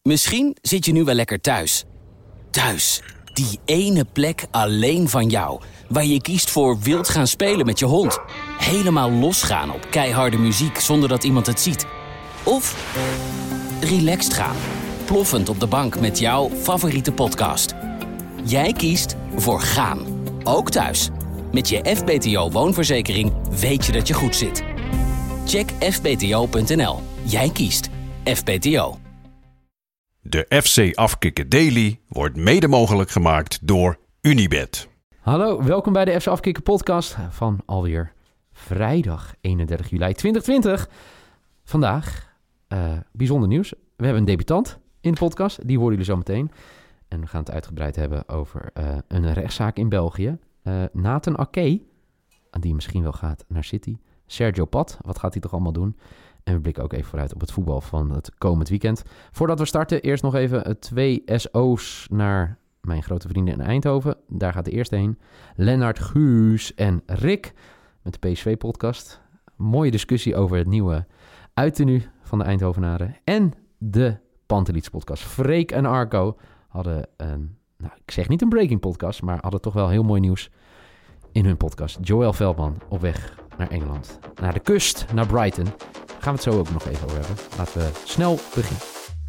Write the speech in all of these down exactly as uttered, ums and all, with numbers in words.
Misschien zit je nu wel lekker thuis. Thuis, die ene plek alleen van jou. Waar je kiest voor wild gaan spelen met je hond. Helemaal losgaan op keiharde muziek zonder dat iemand het ziet. Of relaxed gaan. Ploffend op de bank met jouw favoriete podcast. Jij kiest voor gaan. Ook thuis. Met je F B T O woonverzekering weet je dat je goed zit. Check f b t o punt n l. Jij kiest F B T O. De F C Afkikken Daily wordt mede mogelijk gemaakt door Unibet. Hallo, welkom bij de F C Afkikken podcast van alweer vrijdag eenendertig juli tweeduizend twintig. Vandaag uh, bijzonder nieuws. We hebben een debutant in de podcast, die horen jullie zo meteen. En we gaan het uitgebreid hebben over uh, een rechtszaak in België. Uh, Nathan Ake, die misschien wel gaat naar City. Sergio Pat, wat gaat hij toch allemaal doen? En we blikken ook even vooruit op het voetbal van het komend weekend. Voordat we starten, eerst nog even twee S O's naar mijn grote vrienden in Eindhoven. Daar gaat de eerste heen. Lennart, Guus en Rick met de P S V-podcast. Mooie discussie over het nieuwe uittenu van de Eindhovenaren. En de Pantelits-podcast. Freek en Arco hadden een, nou, ik zeg niet een breaking podcast, maar hadden toch wel heel mooi nieuws in hun podcast. Joël Veldman op weg naar Engeland. Naar de kust, naar Brighton. Daar gaan we het zo ook nog even over hebben. Laten we snel beginnen.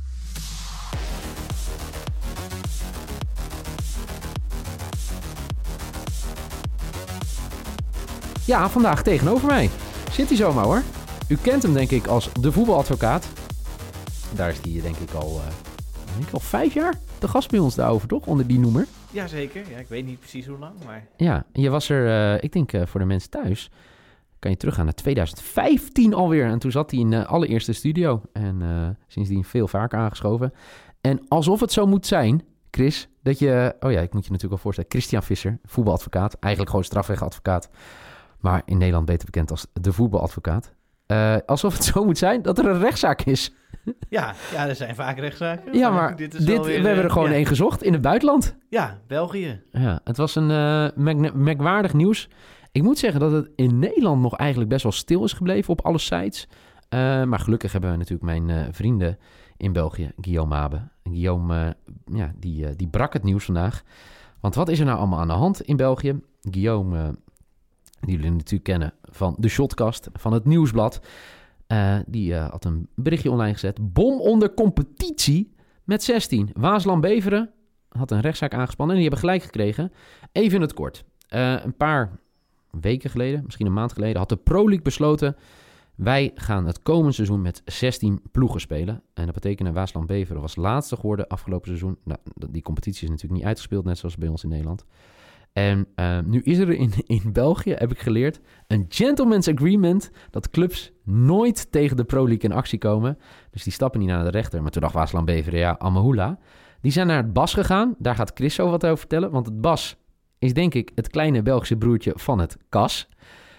Ja, vandaag tegenover mij zit hij zomaar hoor. U kent hem denk ik als de voetbaladvocaat. Daar is hij denk ik al, uh, denk ik al vijf jaar de gast bij ons daarover, toch? Onder die noemer. Jazeker, ja, ik weet niet precies hoe lang, maar... Ja, je was er, uh, ik denk uh, voor de mensen thuis, kan je teruggaan naar tweeduizend vijftien alweer. En toen zat hij in de allereerste studio. En uh, sindsdien veel vaker aangeschoven. En alsof het zo moet zijn, Chris, dat je... Oh ja, ik moet je natuurlijk al voorstellen. Christian Visser, voetbaladvocaat. Eigenlijk gewoon strafrechtadvocaat. Maar in Nederland beter bekend als de voetbaladvocaat. Uh, alsof het zo moet zijn dat er een rechtszaak is. Ja, ja, er zijn vaak rechtszaken. Ja, maar dit, is dit weer, we hebben er gewoon ja. één gezocht in het buitenland. Ja, België. Ja, het was een uh, merk- merkwaardig nieuws. Ik moet zeggen dat het in Nederland nog eigenlijk best wel stil is gebleven op alle sites. Uh, maar gelukkig hebben we natuurlijk mijn uh, vrienden in België, Guillaume Habe. En Guillaume, uh, ja, die, uh, die brak het nieuws vandaag. Want wat is er nou allemaal aan de hand in België? Guillaume, uh, die jullie natuurlijk kennen van de Shotcast, van het Nieuwsblad. Uh, die uh, had een berichtje online gezet. Bom onder competitie met zestien. Waasland-Beveren had een rechtszaak aangespannen en die hebben gelijk gekregen. Even in het kort. Uh, een paar weken geleden, misschien een maand geleden, had de Pro League besloten: wij gaan het komend seizoen met zestien ploegen spelen. En dat betekende Waasland-Beveren was laatste geworden afgelopen seizoen. Nou, die competitie is natuurlijk niet uitgespeeld, net zoals bij ons in Nederland. En uh, nu is er in, in België, heb ik geleerd, een gentleman's agreement dat clubs nooit tegen de Pro League in actie komen. Dus die stappen niet naar de rechter. Maar toen dacht Waasland-Beveren, ja, Amahula. Die zijn naar het B A S gegaan. Daar gaat Chris zo wat over vertellen. Want het B A S is denk ik het kleine Belgische broertje van het K A S.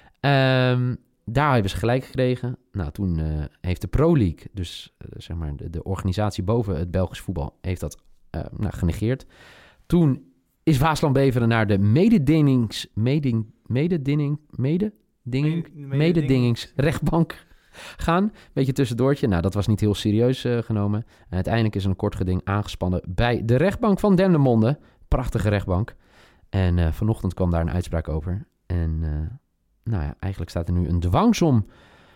Um, daar hebben ze gelijk gekregen. Nou, toen uh, heeft de Pro League, dus uh, zeg maar de, de organisatie boven het Belgisch voetbal, heeft dat uh, nou, genegeerd. Toen is Waasland-Beveren naar de mededingings, meding, mededinging, mededinging, mededingingsrechtbank gaan. Beetje tussendoortje. Nou, dat was niet heel serieus uh, genomen. En uiteindelijk is er een kort geding aangespannen bij de rechtbank van Dendermonde. Prachtige rechtbank. En uh, vanochtend kwam daar een uitspraak over. En uh, nou ja, eigenlijk staat er nu een dwangsom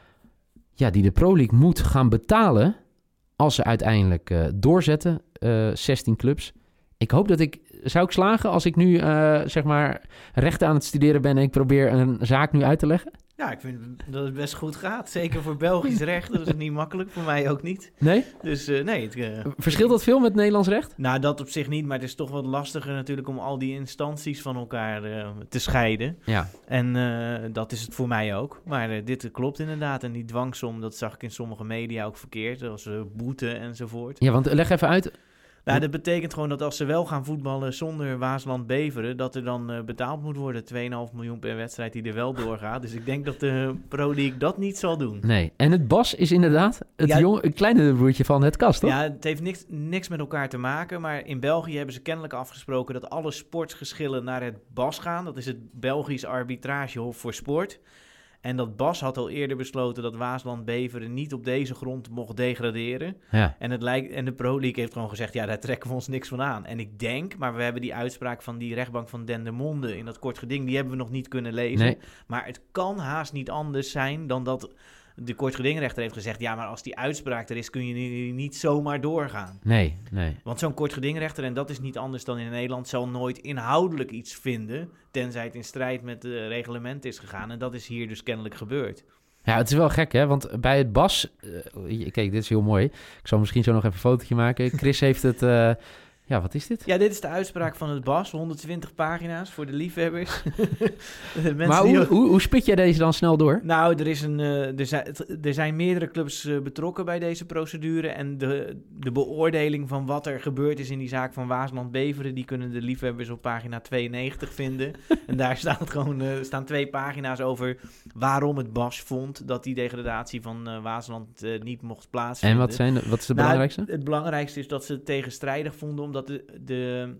ja, die de Pro League moet gaan betalen als ze uiteindelijk uh, doorzetten. Uh, zestien clubs. Ik hoop dat ik... Zou ik slagen als ik nu, uh, zeg maar, rechten aan het studeren ben en ik probeer een zaak nu uit te leggen? Ja, ik vind dat het best goed gaat. Zeker voor Belgisch recht. Dat is niet makkelijk. Voor mij ook niet. Nee? Dus uh, nee. Het, uh, Verschilt dat veel met Nederlands recht? Nou, dat op zich niet. Maar het is toch wat lastiger natuurlijk om al die instanties van elkaar uh, te scheiden. Ja. En uh, dat is het voor mij ook. Maar uh, dit klopt inderdaad. En die dwangsom, dat zag ik in sommige media ook verkeerd. Zoals uh, boete enzovoort. Ja, want leg even uit. Nou, dat betekent gewoon dat als ze wel gaan voetballen zonder Waasland-Beveren, dat er dan uh, betaald moet worden. twee komma vijf miljoen per wedstrijd die er wel doorgaat. Dus ik denk dat de Pro League dat niet zal doen. Nee, en het B A S is inderdaad het ja, jong, het kleine broertje van het K A S, toch? Ja, het heeft niks, niks met elkaar te maken. Maar in België hebben ze kennelijk afgesproken dat alle sportgeschillen naar het B A S gaan. Dat is het Belgisch Arbitragehof voor Sport. En dat Bas had al eerder besloten dat Waasland-Beveren niet op deze grond mocht degraderen. Ja. En, het lijkt, en de Pro League heeft gewoon gezegd, ja, daar trekken we ons niks van aan. En ik denk, maar we hebben die uitspraak van die rechtbank van Dendermonde in dat kort geding, die hebben we nog niet kunnen lezen. Nee. Maar het kan haast niet anders zijn dan dat de kortgedingrechter heeft gezegd, ja, maar als die uitspraak er is, kun je niet zomaar doorgaan. Nee, nee. Want zo'n kortgedingrechter, en dat is niet anders dan in Nederland, zal nooit inhoudelijk iets vinden, tenzij het in strijd met het reglement is gegaan. En dat is hier dus kennelijk gebeurd. Ja, het is wel gek, hè? Want bij het Bas... Uh, kijk, dit is heel mooi. Ik zal misschien zo nog even een fotootje maken. Chris heeft het... Uh, ja, wat is dit? Ja, dit is de uitspraak van het Bas. honderdtwintig pagina's voor de liefhebbers. de maar hoe, hoe, hoe spit jij deze dan snel door? Nou, er, is een, uh, er, zijn, er zijn meerdere clubs uh, betrokken bij deze procedure. En de, de beoordeling van wat er gebeurd is in die zaak van Waasland-Beveren, die kunnen de liefhebbers op pagina tweeënnegentig vinden. En daar staat gewoon, uh, staan twee pagina's over waarom het Bas vond dat die degradatie van uh, Waasland uh, niet mocht plaatsvinden. En wat, zijn de, wat is het nou, belangrijkste? Het, het belangrijkste is dat ze het tegenstrijdig vonden, omdat de, de,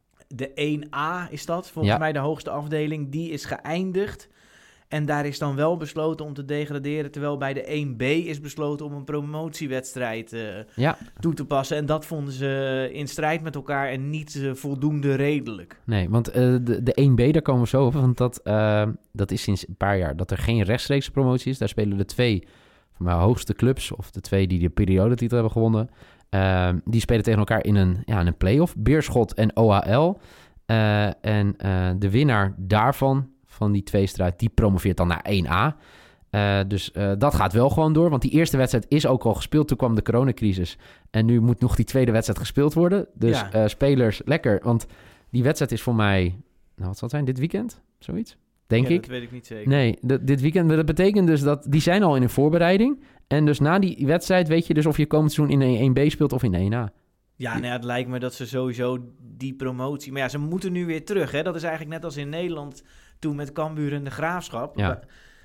de één A is dat, volgens ja. mij de hoogste afdeling, die is geëindigd. En daar is dan wel besloten om te degraderen, terwijl bij de één B is besloten om een promotiewedstrijd uh, ja. toe te passen. En dat vonden ze in strijd met elkaar en niet uh, voldoende redelijk. Nee, want uh, de, de één B, daar komen we zo over, want dat, uh, dat is sinds een paar jaar dat er geen rechtstreekse promotie is. Daar spelen de twee van mijn hoogste clubs, of de twee die de periodetitel hebben gewonnen, uh, die spelen tegen elkaar in een, ja, in een play-off. Beerschot en O H L. Uh, en uh, de winnaar daarvan, van die twee strijd, die promoveert dan naar één A. Uh, dus uh, dat gaat wel gewoon door, want die eerste wedstrijd is ook al gespeeld. Toen kwam de coronacrisis en nu moet nog die tweede wedstrijd gespeeld worden. Dus ja. uh, spelers, lekker, want die wedstrijd is voor mij, nou wat zal het zijn, dit weekend? Zoiets, denk ja, ik. Dat weet ik niet zeker. Nee, d- dit weekend, dat betekent dus dat die zijn al in een voorbereiding. En dus na die wedstrijd weet je dus of je komend seizoen in een één B speelt of in één A. Ja, nou ja, het lijkt me dat ze sowieso die promotie... Maar ja, ze moeten nu weer terug, hè. Dat is eigenlijk net als in Nederland toen met Cambuur en de Graafschap. Ja.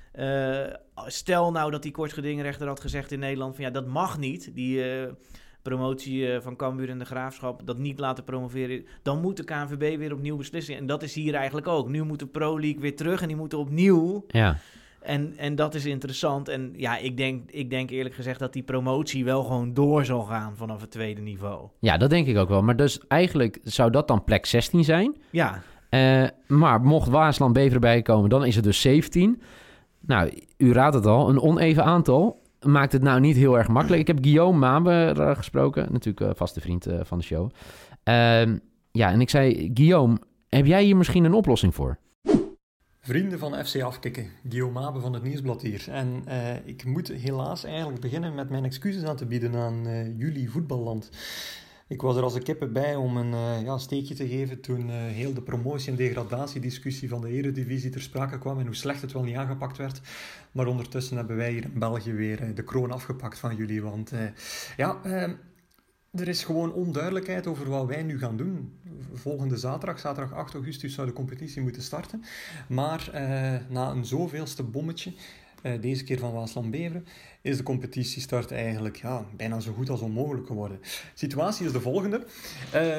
Uh, stel nou dat die kortgedingrechter had gezegd in Nederland van ja, dat mag niet. Die uh, promotie uh, van Cambuur en de Graafschap, dat niet laten promoveren. Dan moet de K N V B weer opnieuw beslissen. En dat is hier eigenlijk ook. Nu moet de Pro League weer terug en die moeten opnieuw... Ja. En, en dat is interessant. En ja, ik denk, ik denk eerlijk gezegd dat die promotie wel gewoon door zal gaan vanaf het tweede niveau. Ja, dat denk ik ook wel. Maar dus eigenlijk zou dat dan plek zestien zijn. Ja. Uh, maar mocht Waasland-Beveren bijkomen, dan is het dus zeventien. Nou, u raadt het al, een oneven aantal maakt het nou niet heel erg makkelijk. Ik heb Guillaume Mabe gesproken, natuurlijk uh, vaste vriend uh, van de show. Uh, ja, en ik zei, Guillaume, heb jij hier misschien een oplossing voor? Vrienden van F C Afkikken, Guillaume Mabe van het Nieuwsblad hier. En uh, ik moet helaas eigenlijk beginnen met mijn excuses aan te bieden aan uh, jullie voetballand. Ik was er als een kippen bij om een uh, ja, steekje te geven toen uh, heel de promotie- en degradatiediscussie van de Eredivisie ter sprake kwam en hoe slecht het wel niet aangepakt werd. Maar ondertussen hebben wij hier in België weer uh, de kroon afgepakt van jullie, want uh, ja... Uh, Er is gewoon onduidelijkheid over wat wij nu gaan doen. Volgende zaterdag, zaterdag acht augustus, zou de competitie moeten starten. Maar uh, na een zoveelste bommetje, uh, deze keer van Waasland-Beveren, is de competitiestart eigenlijk ja, bijna zo goed als onmogelijk geworden. De situatie is de volgende. Uh,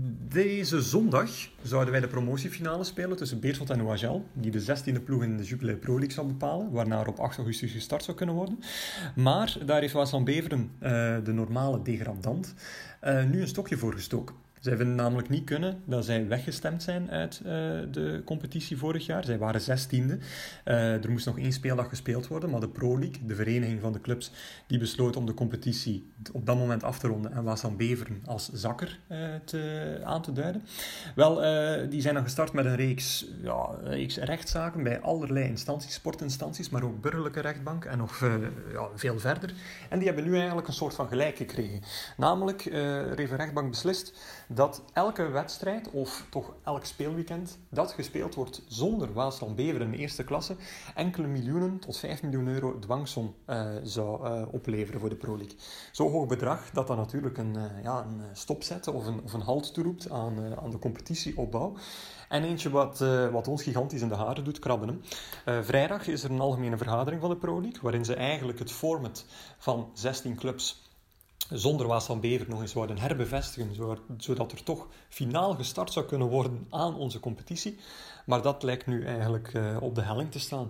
deze zondag zouden wij de promotiefinale spelen tussen Beerschot en O H L, die de zestiende ploeg in de Jupiler Pro League zou bepalen, waarna er op acht augustus gestart zou kunnen worden. Maar daar heeft Waasland-Beveren, uh, de normale degradant, uh, nu een stokje voor gestoken. Zij vinden namelijk niet kunnen dat zij weggestemd zijn uit uh, de competitie vorig jaar. Zij waren zestiende. Uh, er moest nog één speeldag gespeeld worden, maar de Pro League, de vereniging van de clubs, die besloot om de competitie op dat moment af te ronden en Waasland-Beveren als zakker uh, te, aan te duiden. Wel, uh, die zijn dan gestart met een reeks, ja, een reeks rechtszaken bij allerlei instanties, sportinstanties, maar ook burgerlijke rechtbank en nog uh, ja, veel verder. En die hebben nu eigenlijk een soort van gelijk gekregen. Namelijk, uh, er heeft een rechtbank beslist dat elke wedstrijd, of toch elk speelweekend, dat gespeeld wordt zonder Waasland-Beveren in de eerste klasse, enkele miljoenen tot vijf miljoen euro dwangsom uh, zou uh, opleveren voor de Pro League. Zo'n hoog bedrag dat dat natuurlijk een, uh, ja, een stop zet of een, of een halt toeroept aan, uh, aan de competitieopbouw. En eentje wat, uh, wat ons gigantisch in de haren doet krabben. Uh, vrijdag is er een algemene vergadering van de Pro League, waarin ze eigenlijk het format van zestien clubs zonder Waasland-Beveren nog eens zouden herbevestigen, zodat er toch finaal gestart zou kunnen worden aan onze competitie. Maar dat lijkt nu eigenlijk uh, op de helling te staan.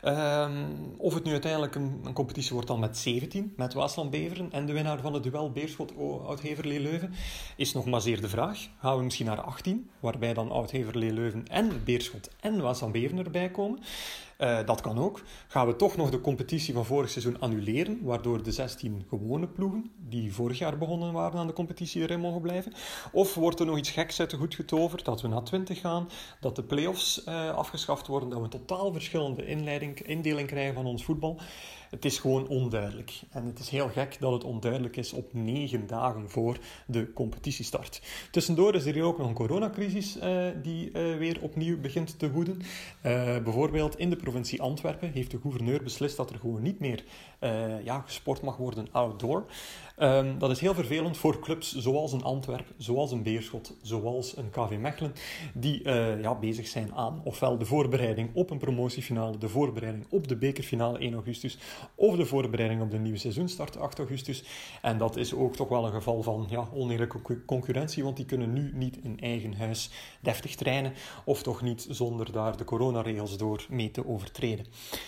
Um, of het nu uiteindelijk een, een competitie wordt dan met zeventien, met Waasland-Beveren en de winnaar van het duel Beerschot-Oud-Heverlee-Leuven, is nog maar zeer de vraag. Gaan we misschien naar achttien, waarbij dan Oud-Heverlee-Leuven en Beerschot en Waasland-Beveren erbij komen? Uh, dat kan ook. Gaan we toch nog de competitie van vorig seizoen annuleren, waardoor de zestien gewone ploegen, die vorig jaar begonnen waren aan de competitie, erin mogen blijven? Of wordt er nog iets geks uit de goed getoverd, dat we naar twintig gaan, dat de play-offs uh, afgeschaft worden, dat we een totaal verschillende inleiding, indeling krijgen van ons voetbal? Het is gewoon onduidelijk. En het is heel gek dat het onduidelijk is op negen dagen voor de competitiestart. Tussendoor is er hier ook nog een coronacrisis uh, die uh, weer opnieuw begint te woeden. Uh, bijvoorbeeld in de provincie Antwerpen heeft de gouverneur beslist dat er gewoon niet meer uh, ja, gesport mag worden outdoor. Um, dat is heel vervelend voor clubs zoals een Antwerpen, zoals een Beerschot, zoals een K V Mechelen, die uh, ja, bezig zijn aan ofwel de voorbereiding op een promotiefinale, de voorbereiding op de bekerfinale één augustus, of de voorbereiding op de nieuwe seizoenstart acht augustus. En dat is ook toch wel een geval van ja, oneerlijke concurrentie, want die kunnen nu niet in eigen huis deftig trainen, of toch niet zonder daar de coronaregels door mee te overtreden.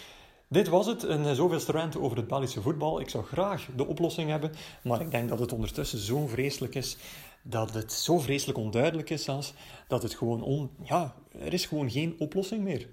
Dit was het, een zoveelste rant over het Belgische voetbal. Ik zou graag de oplossing hebben, maar ik denk dat het ondertussen zo vreselijk is, dat het zo vreselijk onduidelijk is zelfs, dat het gewoon on... Ja, er is gewoon geen oplossing meer.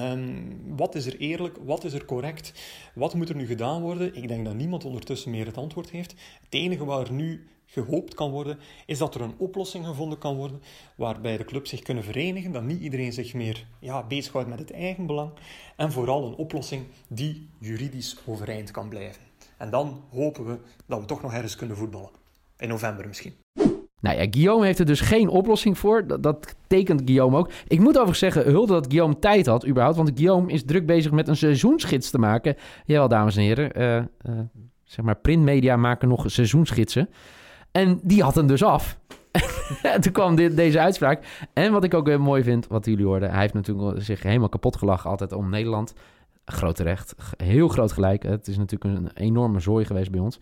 Um, wat is er eerlijk? Wat is er correct? Wat moet er nu gedaan worden? Ik denk dat niemand ondertussen meer het antwoord heeft. Het enige waar er nu gehoopt kan worden, is dat er een oplossing gevonden kan worden, waarbij de clubs zich kunnen verenigen, dat niet iedereen zich meer ja, bezighoudt met het eigen belang, en vooral een oplossing die juridisch overeind kan blijven. En dan hopen we dat we toch nog ergens kunnen voetballen. In november misschien. Nou ja, Guillaume heeft er dus geen oplossing voor. Dat, dat tekent Guillaume ook. Ik moet overigens zeggen, hulde dat Guillaume tijd had überhaupt. Want Guillaume is druk bezig met een seizoensgids te maken. Jawel, dames en heren. Uh, uh, zeg maar, printmedia maken nog seizoensgidsen. En die had hem dus af. En toen kwam dit, deze uitspraak. En wat ik ook heel mooi vind, wat jullie hoorden. Hij heeft natuurlijk zich helemaal kapot gelachen altijd om Nederland. Groot terecht. Heel groot gelijk. Het is natuurlijk een enorme zooi geweest bij ons.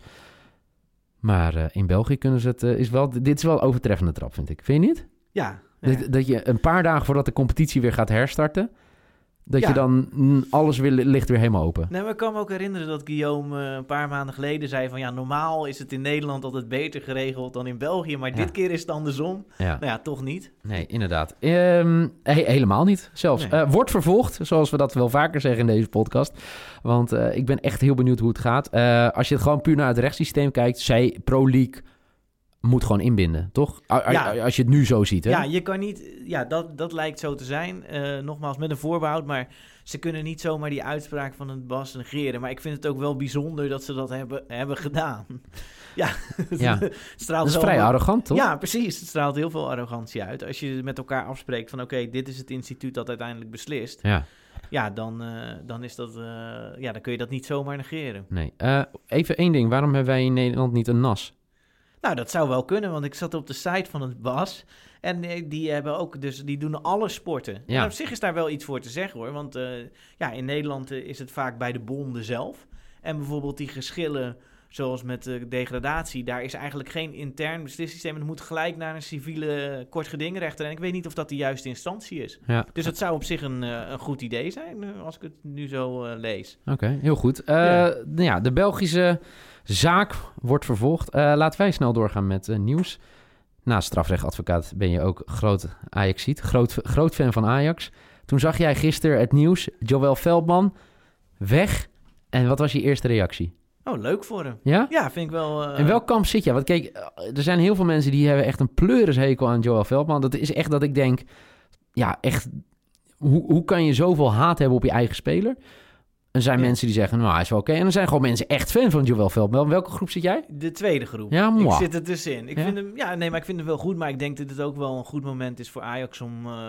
Maar uh, in België kunnen ze het... Uh, is wel, dit is wel een overtreffende trap, vind ik. Vind je niet? Ja. ja. Dat, dat je een paar dagen voordat de competitie weer gaat herstarten... dat ja. je dan... Mm, alles weer, ligt weer helemaal open. Nee, maar ik kan me ook herinneren dat Guillaume uh, een paar maanden geleden zei van... ja, normaal is het in Nederland altijd beter geregeld dan in België... maar ja. dit keer is het andersom. Ja. Nou ja, toch niet. Nee, inderdaad. Um, he- helemaal niet, zelfs. Nee. Uh, wordt vervolgd, zoals we dat wel vaker zeggen in deze podcast. Want uh, ik ben echt heel benieuwd hoe het gaat. Uh, als je het gewoon puur naar het rechtssysteem kijkt... zij Pro League... moet gewoon inbinden, toch? A- ja. Als je het nu zo ziet, hè? Ja, je kan niet... Ja, dat, dat lijkt zo te zijn. Uh, nogmaals, met een voorbehoud. Maar ze kunnen niet zomaar die uitspraak van het Bas negeren. Maar ik vind het ook wel bijzonder dat ze dat hebben, hebben gedaan. Ja, ja. het straalt dat is wel vrij wel... arrogant, toch? Ja, precies. Het straalt heel veel arrogantie uit. Als je met elkaar afspreekt van... oké, okay, dit is het instituut dat uiteindelijk beslist. Ja. Ja, dan, uh, dan, is dat, uh, ja, dan kun je dat niet zomaar negeren. Nee. Uh, even één ding. Waarom hebben wij in Nederland niet een N A S? Nou, dat zou wel kunnen, want ik zat op de site van het B A S en die hebben ook, dus die doen alle sporten. Ja. En op zich is daar wel iets voor te zeggen hoor, want uh, ja, in Nederland uh, is het vaak bij de bonden zelf. En bijvoorbeeld die geschillen, zoals met uh, degradatie, daar is eigenlijk geen intern beslissingssysteem. Het moet gelijk naar een civiele uh, kortgedingrechter. En ik weet niet of dat de juiste instantie is. Ja. Dus het zou op zich een, uh, een goed idee zijn, uh, als ik het nu zo uh, lees. Oké, okay, heel goed. Uh, ja. ja, de Belgische zaak wordt vervolgd. Uh, laten wij snel doorgaan met uh, nieuws. Naast strafrechtadvocaat ben je ook groot Ajaxiet, groot, groot fan van Ajax. Toen zag jij gisteren het nieuws, Joël Veldman weg. En wat was je eerste reactie? Oh, leuk voor hem. Ja? Ja, vind ik wel... Uh... In welk kamp zit je? Want kijk, er zijn heel veel mensen die hebben echt een pleurishekel aan Joël Veldman. Dat is echt dat ik denk, ja, echt, hoe, hoe kan je zoveel haat hebben op je eigen speler? Er zijn ja. mensen die zeggen, nou, hij is wel oké. Okay. En er zijn gewoon mensen echt fan van Joël Veldman. Welke groep zit jij? De tweede groep. Ja, moi. Ik zit er tussenin. Ik ja? vind hem, ja, nee, maar ik vind hem wel goed. Maar ik denk dat het ook wel een goed moment is voor Ajax om uh,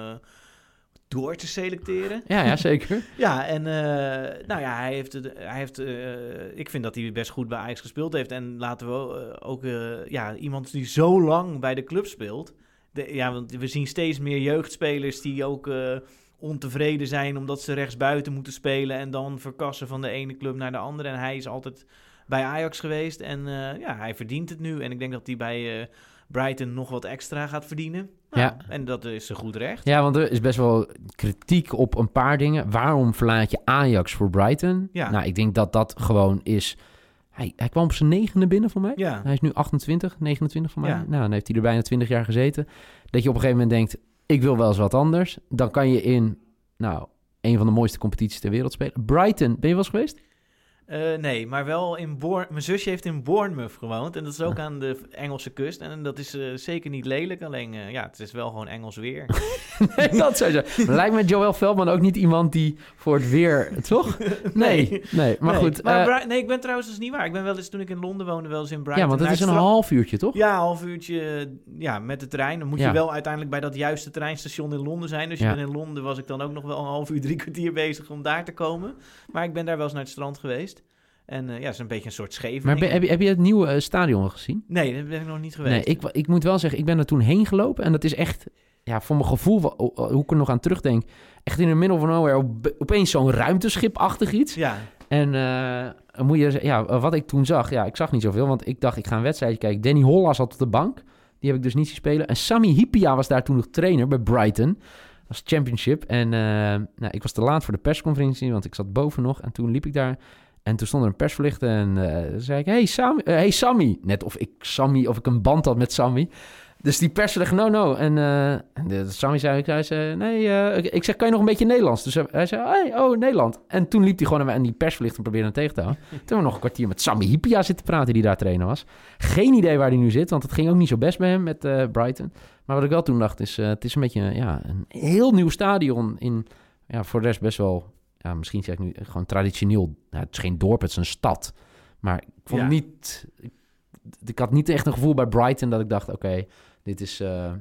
door te selecteren. Ja, ja, zeker. ja, en uh, nou ja, hij heeft, hij heeft uh, ik vind dat hij best goed bij Ajax gespeeld heeft. En laten we uh, ook, uh, ja, iemand die zo lang bij de club speelt. De, ja, want we zien steeds meer jeugdspelers die ook... Uh, ontevreden zijn omdat ze rechtsbuiten moeten spelen en dan verkassen van de ene club naar de andere. En hij is altijd bij Ajax geweest. En uh, ja, hij verdient het nu. En ik denk dat hij bij uh, Brighton nog wat extra gaat verdienen. Nou, ja. En dat is een goed recht. Ja, want er is best wel kritiek op een paar dingen. Waarom verlaat je Ajax voor Brighton? Ja. Nou, ik denk dat dat gewoon is... Hij, hij kwam op zijn negende binnen voor mij. Ja. Hij is nu achtentwintig, negenentwintig voor mij. Ja. Nou, dan heeft hij er bijna twintig jaar gezeten. Dat je op een gegeven moment denkt... ik wil wel eens wat anders. Dan kan je in, nou, een van de mooiste competities ter wereld spelen. Brighton, ben je wel eens geweest? Uh, nee, maar wel in Bourne... Mijn zusje heeft in Bournemouth gewoond. En dat is ook aan de Engelse kust. En dat is uh, zeker niet lelijk. Alleen, uh, ja, het is wel gewoon Engels weer. Nee, dat zou je zeggen. Lijkt me Joël Veldman ook niet iemand die voor het weer... Toch? Nee, nee. nee maar nee. goed. Maar uh, Bri- nee, ik ben trouwens, dat is niet waar. Ik ben wel eens, toen ik in Londen woonde, wel eens in Brighton. Ja, want het is een strand... half uurtje, toch? Ja, een half uurtje ja, met de trein. Dan moet ja. je wel uiteindelijk bij dat juiste treinstation in Londen zijn. Dus je ja. bent in Londen, was ik dan ook nog wel een half uur, drie kwartier bezig om daar te komen. Maar ik ben daar wel eens naar het strand geweest. En uh, ja, het is een beetje een soort Scheveningen. Maar ben, heb, je, heb je het nieuwe uh, stadion gezien? Nee, dat ben ik nog niet geweest. Nee, ik, ik moet wel zeggen, ik ben er toen heen gelopen. En dat is echt, ja, voor mijn gevoel, hoe ik er nog aan terugdenk... echt in de middle of nowhere op, opeens zo'n ruimteschip-achtig iets. Ja. En uh, moet je, ja, wat ik toen zag, ja, ik zag niet zoveel... want ik dacht, ik ga een wedstrijdje kijken. Danny Holla zat op de bank. Die heb ik dus niet zien spelen. En Sami Hyypiä was daar toen nog trainer bij Brighton... als championship. En uh, nou, ik was te laat voor de persconferentie, want ik zat boven nog. En toen liep ik daar... En toen stond er een persverlichter en uh, zei ik... Hey, Sam, uh, hey Sammy. Net of ik Sammy, of ik een band had met Sammy. Dus die persverlichter, no, no. En uh, de, Sammy zei, hij zei... Nee, uh, ik zeg, kan je nog een beetje Nederlands? Dus hij zei, hey, oh, Nederland. En toen liep hij gewoon en die persverlichter probeerde hem tegen te houden. Toen hebben we nog een kwartier met Sami Hyypiä zitten praten... die daar trainer was. Geen idee waar hij nu zit, want het ging ook niet zo best bij hem met uh, Brighton. Maar wat ik wel toen dacht is... Uh, het is een beetje ja, een heel nieuw stadion in... Ja, voor de rest best wel... Ja, misschien zeg ik nu gewoon traditioneel... Nou, het is geen dorp, het is een stad. Maar ik vond ja. niet... Ik, ik had niet echt een gevoel bij Brighton dat ik dacht... Oké, okay, dit is... Uh,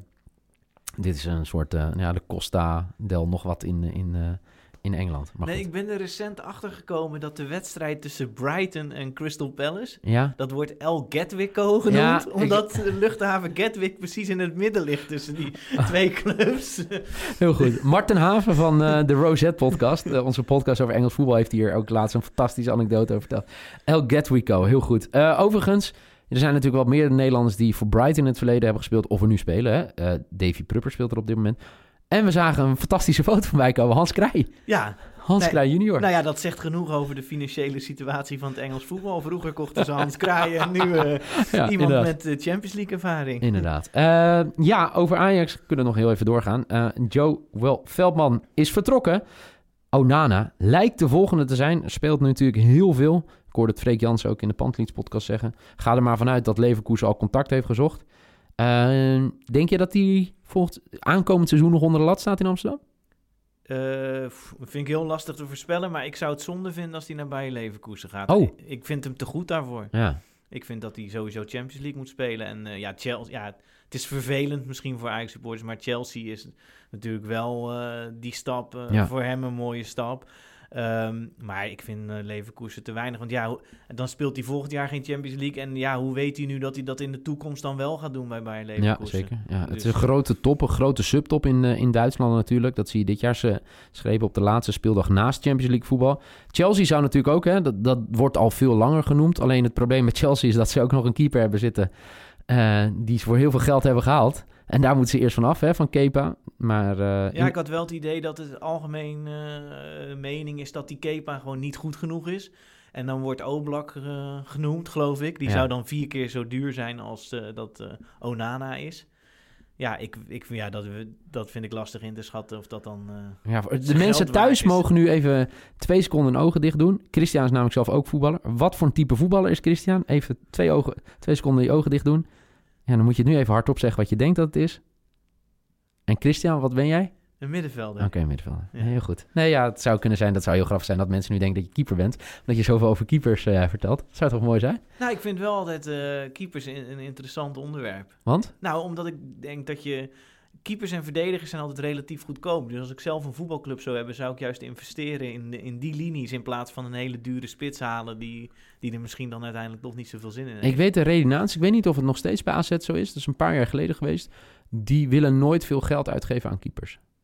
dit is een soort... Uh, ja, de Costa del nog wat in, in, uh, in Engeland. Maar nee, goed. ik ben er recent achter gekomen dat de wedstrijd tussen Brighton en Crystal Palace... Ja? Dat wordt El Gatwico genoemd, Ja, omdat ik... de luchthaven Gatwick precies in het midden ligt tussen die twee clubs. Heel goed. Marten Haven van uh, de Rosette podcast, uh, onze podcast over Engels voetbal, heeft hier ook laatst een fantastische anekdote over verteld. El Gatwico, heel goed. Uh, overigens, er zijn natuurlijk wat meer Nederlanders die voor Brighton in het verleden hebben gespeeld, of er nu spelen. Hè? Uh, Davy Prupper speelt er op dit moment. En we zagen een fantastische foto van mij komen, Hans Krij. Ja. Hans nee, Krij junior. Nou ja, dat zegt genoeg over de financiële situatie van het Engels voetbal. Vroeger kochten ze Hans Krij en nu uh, ja, iemand inderdaad. met uh, Champions League ervaring. Inderdaad. Uh, ja, over Ajax kunnen we nog heel even doorgaan. Uh, Joël Veldman is vertrokken. Onana lijkt de volgende te zijn. Speelt natuurlijk heel veel. Ik hoorde het Freek Jansen ook in de Pantelieds podcast zeggen. Ga er maar vanuit dat Leverkusen al contact heeft gezocht. Uh, denk je dat hij volgend aankomend seizoen nog onder de lat staat in Amsterdam? Uh, vind ik heel lastig te voorspellen, maar ik zou het zonde vinden als hij naar Bayer Leverkusen gaat. Oh. Ik, ik vind hem te goed daarvoor. Ja. Ik vind dat hij sowieso Champions League moet spelen. En uh, ja, Chelsea, ja, het is vervelend misschien voor Ajax supporters, maar Chelsea is natuurlijk wel uh, die stap uh, ja. voor hem een mooie stap. Um, maar ik vind uh, Leverkusen te weinig. Want ja, ho- dan speelt hij volgend jaar geen Champions League. En ja, hoe weet hij nu dat hij dat in de toekomst dan wel gaat doen bij Bayer Leverkusen? Ja, zeker. Ja, dus, het is een grote top, een grote subtop in, uh, in Duitsland natuurlijk. Dat zie je dit jaar. Ze schreven op de laatste speeldag naast Champions League voetbal. Chelsea zou natuurlijk ook, hè, dat, dat wordt al veel langer genoemd. Alleen het probleem met Chelsea is dat ze ook nog een keeper hebben zitten... Uh, die ze voor heel veel geld hebben gehaald. En daar moeten ze eerst van af, hè, van Kepa. Maar, uh, ja, in... ik had wel het idee dat het algemeen uh, mening is dat die Kepa gewoon niet goed genoeg is. En dan wordt Oblak uh, genoemd, geloof ik. Die ja. zou dan vier keer zo duur zijn als uh, dat uh, Onana is. Ja, ik, ik, ja dat, dat vind ik lastig in te schatten of dat dan... Uh, ja, de mensen thuis mogen nu even twee seconden hun ogen dicht doen. Christian is namelijk zelf ook voetballer. Wat voor een type voetballer is Christian? Even twee, ogen, twee seconden je ogen dicht doen. Ja, dan moet je het nu even hardop zeggen wat je denkt dat het is. En Christian, wat ben jij? Een middenvelder. Oké, okay, middenvelder. Ja. Heel goed. Nee, ja, het zou kunnen zijn, dat zou heel grappig zijn... dat mensen nu denken dat je keeper bent. Dat je zoveel over keepers uh, vertelt. Dat zou toch mooi zijn? Nou, ik vind wel altijd uh, keepers een, een interessant onderwerp. Want? Nou, omdat ik denk dat je... Keepers en verdedigers zijn altijd relatief goedkoop. Dus als ik zelf een voetbalclub zou hebben... zou ik juist investeren in, in die linies... in plaats van een hele dure spits halen... die, die er misschien dan uiteindelijk toch niet zoveel zin in heeft. Ik weet de redenatie. Ik weet niet of het nog steeds bij A Z zo is. Dat is een paar jaar geleden geweest. Die willen nooit veel geld uitgeven aan keepers.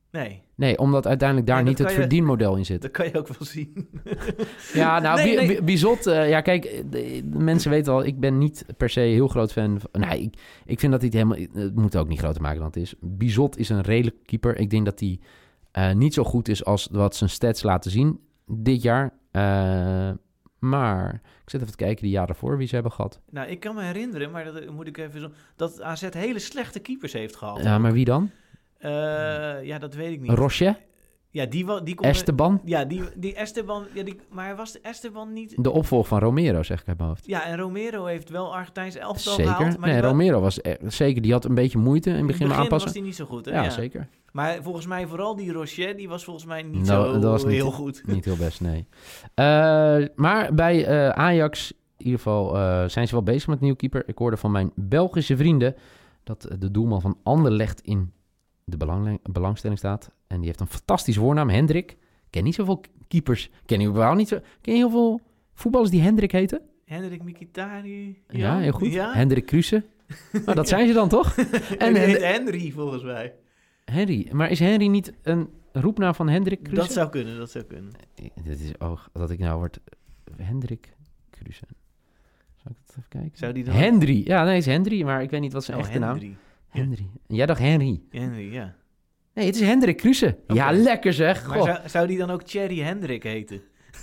Nee. Nee, omdat uiteindelijk daar Nee, niet dat het kan je- verdienmodel in zit. Dat kan je ook wel zien. Ja, nou, Nee, Bi- nee. Bi- Bizot, eh, ja, kijk, de, de mensen weten al, ik ben niet per se heel groot fan van... Nee, ik, ik vind dat hij het helemaal... Het moet ook niet groter maken dan het is. Bizot is een redelijke keeper. Ik denk dat hij uh, niet zo goed is als wat zijn stats laten zien dit jaar. Uh, maar ik zit even te kijken die jaren ervoor wie ze hebben gehad. Nou, ik kan me herinneren, maar dat moet ik even zo... Dat A Z hele slechte keepers heeft gehad. Ja, maar wie dan? Uh, ja, dat weet ik niet. Rochet? Ja, die... wa- die kon Esteban? Ja, die, die Esteban... Ja, die, maar was de Esteban niet... De opvolger van Romero, zeg ik uit mijn hoofd. Ja, en Romero heeft wel Argentijns elftal Zeker. gehaald. Maar nee, die Romero was... Eh, zeker, die had een beetje moeite in het begin, in met het begin aanpassen. was hij niet zo goed, hè? Ja, Ja, zeker. Maar volgens mij vooral die Rochet, die was volgens mij niet Nou, zo dat was niet- heel goed. Niet heel best, nee. Uh, maar bij uh, Ajax, in ieder geval, uh, zijn ze wel bezig met een nieuwe keeper. Ik hoorde van mijn Belgische vrienden dat de doelman van Anderlecht in de belang- belangstelling staat. En die heeft een fantastische voornaam, Hendrik. Ik ken niet zoveel keepers. Ken je überhaupt niet zo... Ken je heel veel voetballers die Hendrik heten? Hendrik Mkhitaryan. Ja, heel goed. Ja? Hendrik Kruse. Nou, dat zijn ze dan toch? En Hen- Henry, volgens mij. Henry. Maar is Henry niet een roepnaam van Hendrik Kruse? Dat zou kunnen, dat zou kunnen. Dit is oh, dat ik nou word... Hendrik Kruse. Zal ik het even kijken? Zou die dan... Henry. Ja, nee, het is Henry, maar ik weet niet wat zijn Oh, echte naam. Henry. Henry. Jij dacht Henry. Henry, ja. Nee, het is Hendrik Kruse. Okay. Ja, lekker zeg. Maar Goh. zou, zou die dan ook Thierry Hendrik heten?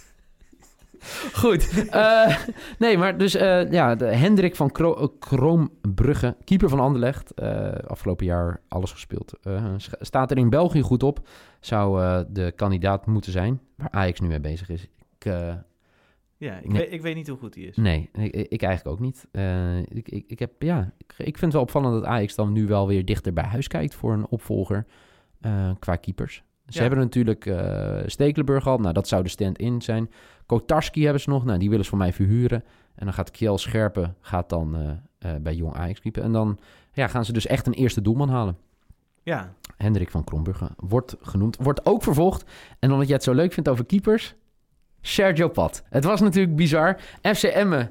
Goed. Uh, nee, maar dus uh, ja, de Hendrik van Kro- uh, Kroombrugge, keeper van Anderlecht. Uh, afgelopen jaar alles gespeeld. Uh, staat er in België goed op. Zou uh, de kandidaat moeten zijn, waar Ajax nu mee bezig is. Ik, uh, ja, ik, nee. weet, ik weet niet hoe goed hij is. Nee, ik, ik eigenlijk ook niet. Uh, ik, ik, ik, heb, ja, ik, ik vind het wel opvallend dat Ajax dan nu wel weer dichter bij huis kijkt voor een opvolger uh, qua keepers. Ze ja. hebben natuurlijk uh, Stekelenburg gehad. Nou, dat zou de stand-in zijn. Kotarski hebben ze nog. Nou, die willen ze voor mij verhuren. En dan gaat Kjell Scherpen gaat dan uh, uh, bij Jong Ajax keeper. En dan ja, gaan ze dus echt een eerste doelman halen. Ja. Hendrik van Krombrugge wordt genoemd. Wordt ook vervolgd. En omdat jij het zo leuk vindt over keepers... Sergio Pat. Het was natuurlijk bizar. F C Emmen.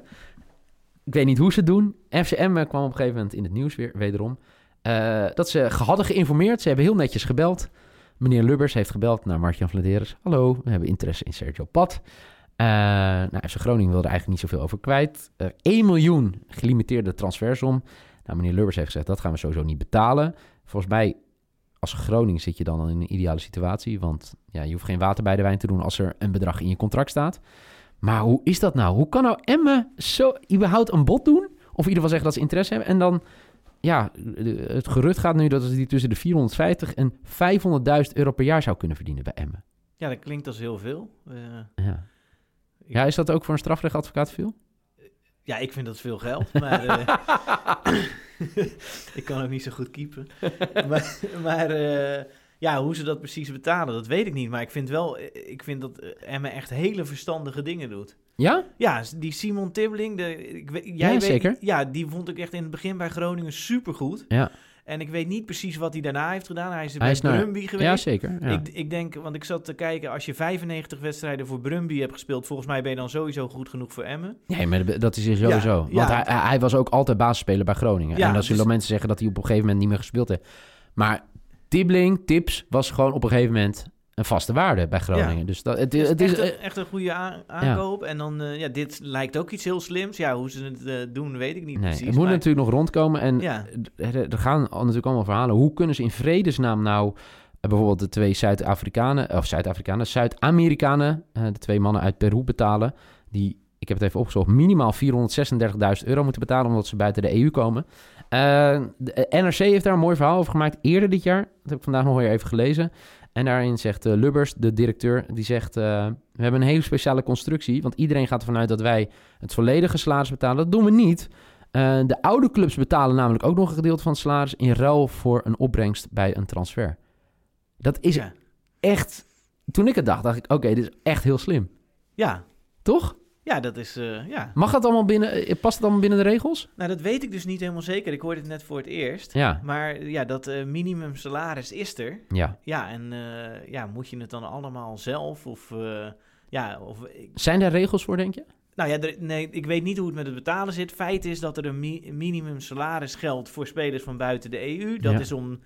Ik weet niet hoe ze het doen. F C Emmen kwam op een gegeven moment in het nieuws weer, wederom. Uh, dat ze hadden geïnformeerd. Ze hebben heel netjes gebeld. Meneer Lubbers heeft gebeld naar Mark-Jan Vladeres. Hallo, we hebben interesse in Sergio Pat. Uh, nou, F C Groningen wilde er eigenlijk niet zoveel over kwijt. Uh, één miljoen gelimiteerde transfersom. Nou, meneer Lubbers heeft gezegd, dat gaan we sowieso niet betalen. Volgens mij, als Groningen zit je dan in een ideale situatie. Want ja, je hoeft geen water bij de wijn te doen als er een bedrag in je contract staat. Maar hoe is dat nou? Hoe kan nou Emmen zo überhaupt een bod doen? Of in ieder geval zeggen dat ze interesse hebben. En dan, ja, het gerucht gaat nu dat ze die tussen de vierhonderdvijftig en vijfhonderdduizend euro per jaar zou kunnen verdienen bij Emmen. Ja, dat klinkt als heel veel. Uh, ja. ja, is dat ook voor een strafrechtadvocaat veel? Ja, ik vind dat veel geld, maar uh, ik kan ook niet zo goed keepen. maar maar uh, ja, hoe ze dat precies betalen, dat weet ik niet. Maar ik vind wel, ik vind dat Emmen echt hele verstandige dingen doet. Ja? Ja, die Simon Tibbling, de, ik, jij ja, weet, zeker. Ja, die vond ik echt in het begin bij Groningen supergoed. Ja. En ik weet niet precies wat hij daarna heeft gedaan. Hij is er hij bij is naar... Brøndby geweest. Ja, zeker. Ja. Ik, ik denk, want ik zat te kijken, als je vijfennegentig wedstrijden voor Brøndby hebt gespeeld, volgens mij ben je dan sowieso goed genoeg voor Emmen. Nee, maar dat is sowieso. Ja, want ja. Hij, hij was ook altijd basisspeler bij Groningen. Ja, en dan zullen dus... mensen zeggen dat hij op een gegeven moment niet meer gespeeld heeft. Maar Tibbling, Tips, was gewoon op een gegeven moment een vaste waarde bij Groningen. Ja. Dus dat, het, het, het is is echt, echt een goede aan, aankoop. Ja. En dan, uh, ja, dit lijkt ook iets heel slims. Ja, hoe ze het uh, doen, weet ik niet nee, precies. Het moet maar... natuurlijk nog rondkomen. En ja. er, er gaan natuurlijk allemaal verhalen. Hoe kunnen ze in vredesnaam nou uh, bijvoorbeeld de twee Zuid-Afrikanen, of Zuid-Afrikanen, Zuid-Amerikanen, uh, de twee mannen uit Peru betalen, die, ik heb het even opgezocht, minimaal vierhonderdzesendertigduizend euro moeten betalen omdat ze buiten de E U komen. Uh, de N R C heeft daar een mooi verhaal over gemaakt eerder dit jaar. Dat heb ik vandaag nog weer even gelezen. En daarin zegt uh, Lubbers, de directeur, die zegt... Uh, we hebben een hele speciale constructie, want iedereen gaat ervan uit dat wij het volledige salaris betalen. Dat doen we niet. Uh, de oude clubs betalen namelijk ook nog een gedeelte van het salaris in ruil voor een opbrengst bij een transfer. Dat is ja. echt... Toen ik het dacht, dacht ik, oké, okay, dit is echt heel slim. Ja. Toch? Ja, dat is... Uh, ja. Mag dat allemaal binnen... Past het allemaal binnen de regels? Nou, dat weet ik dus niet helemaal zeker. Ik hoorde het net voor het eerst. Ja. Maar ja, dat uh, minimum salaris is er. Ja. Ja, en uh, ja, moet je het dan allemaal zelf? Of, uh, ja, of... Zijn daar regels voor, denk je? Nou ja, er, nee, ik weet niet hoe het met het betalen zit. Feit is dat er een mi- minimum salaris geldt voor spelers van buiten de E U. Dat ja. is om...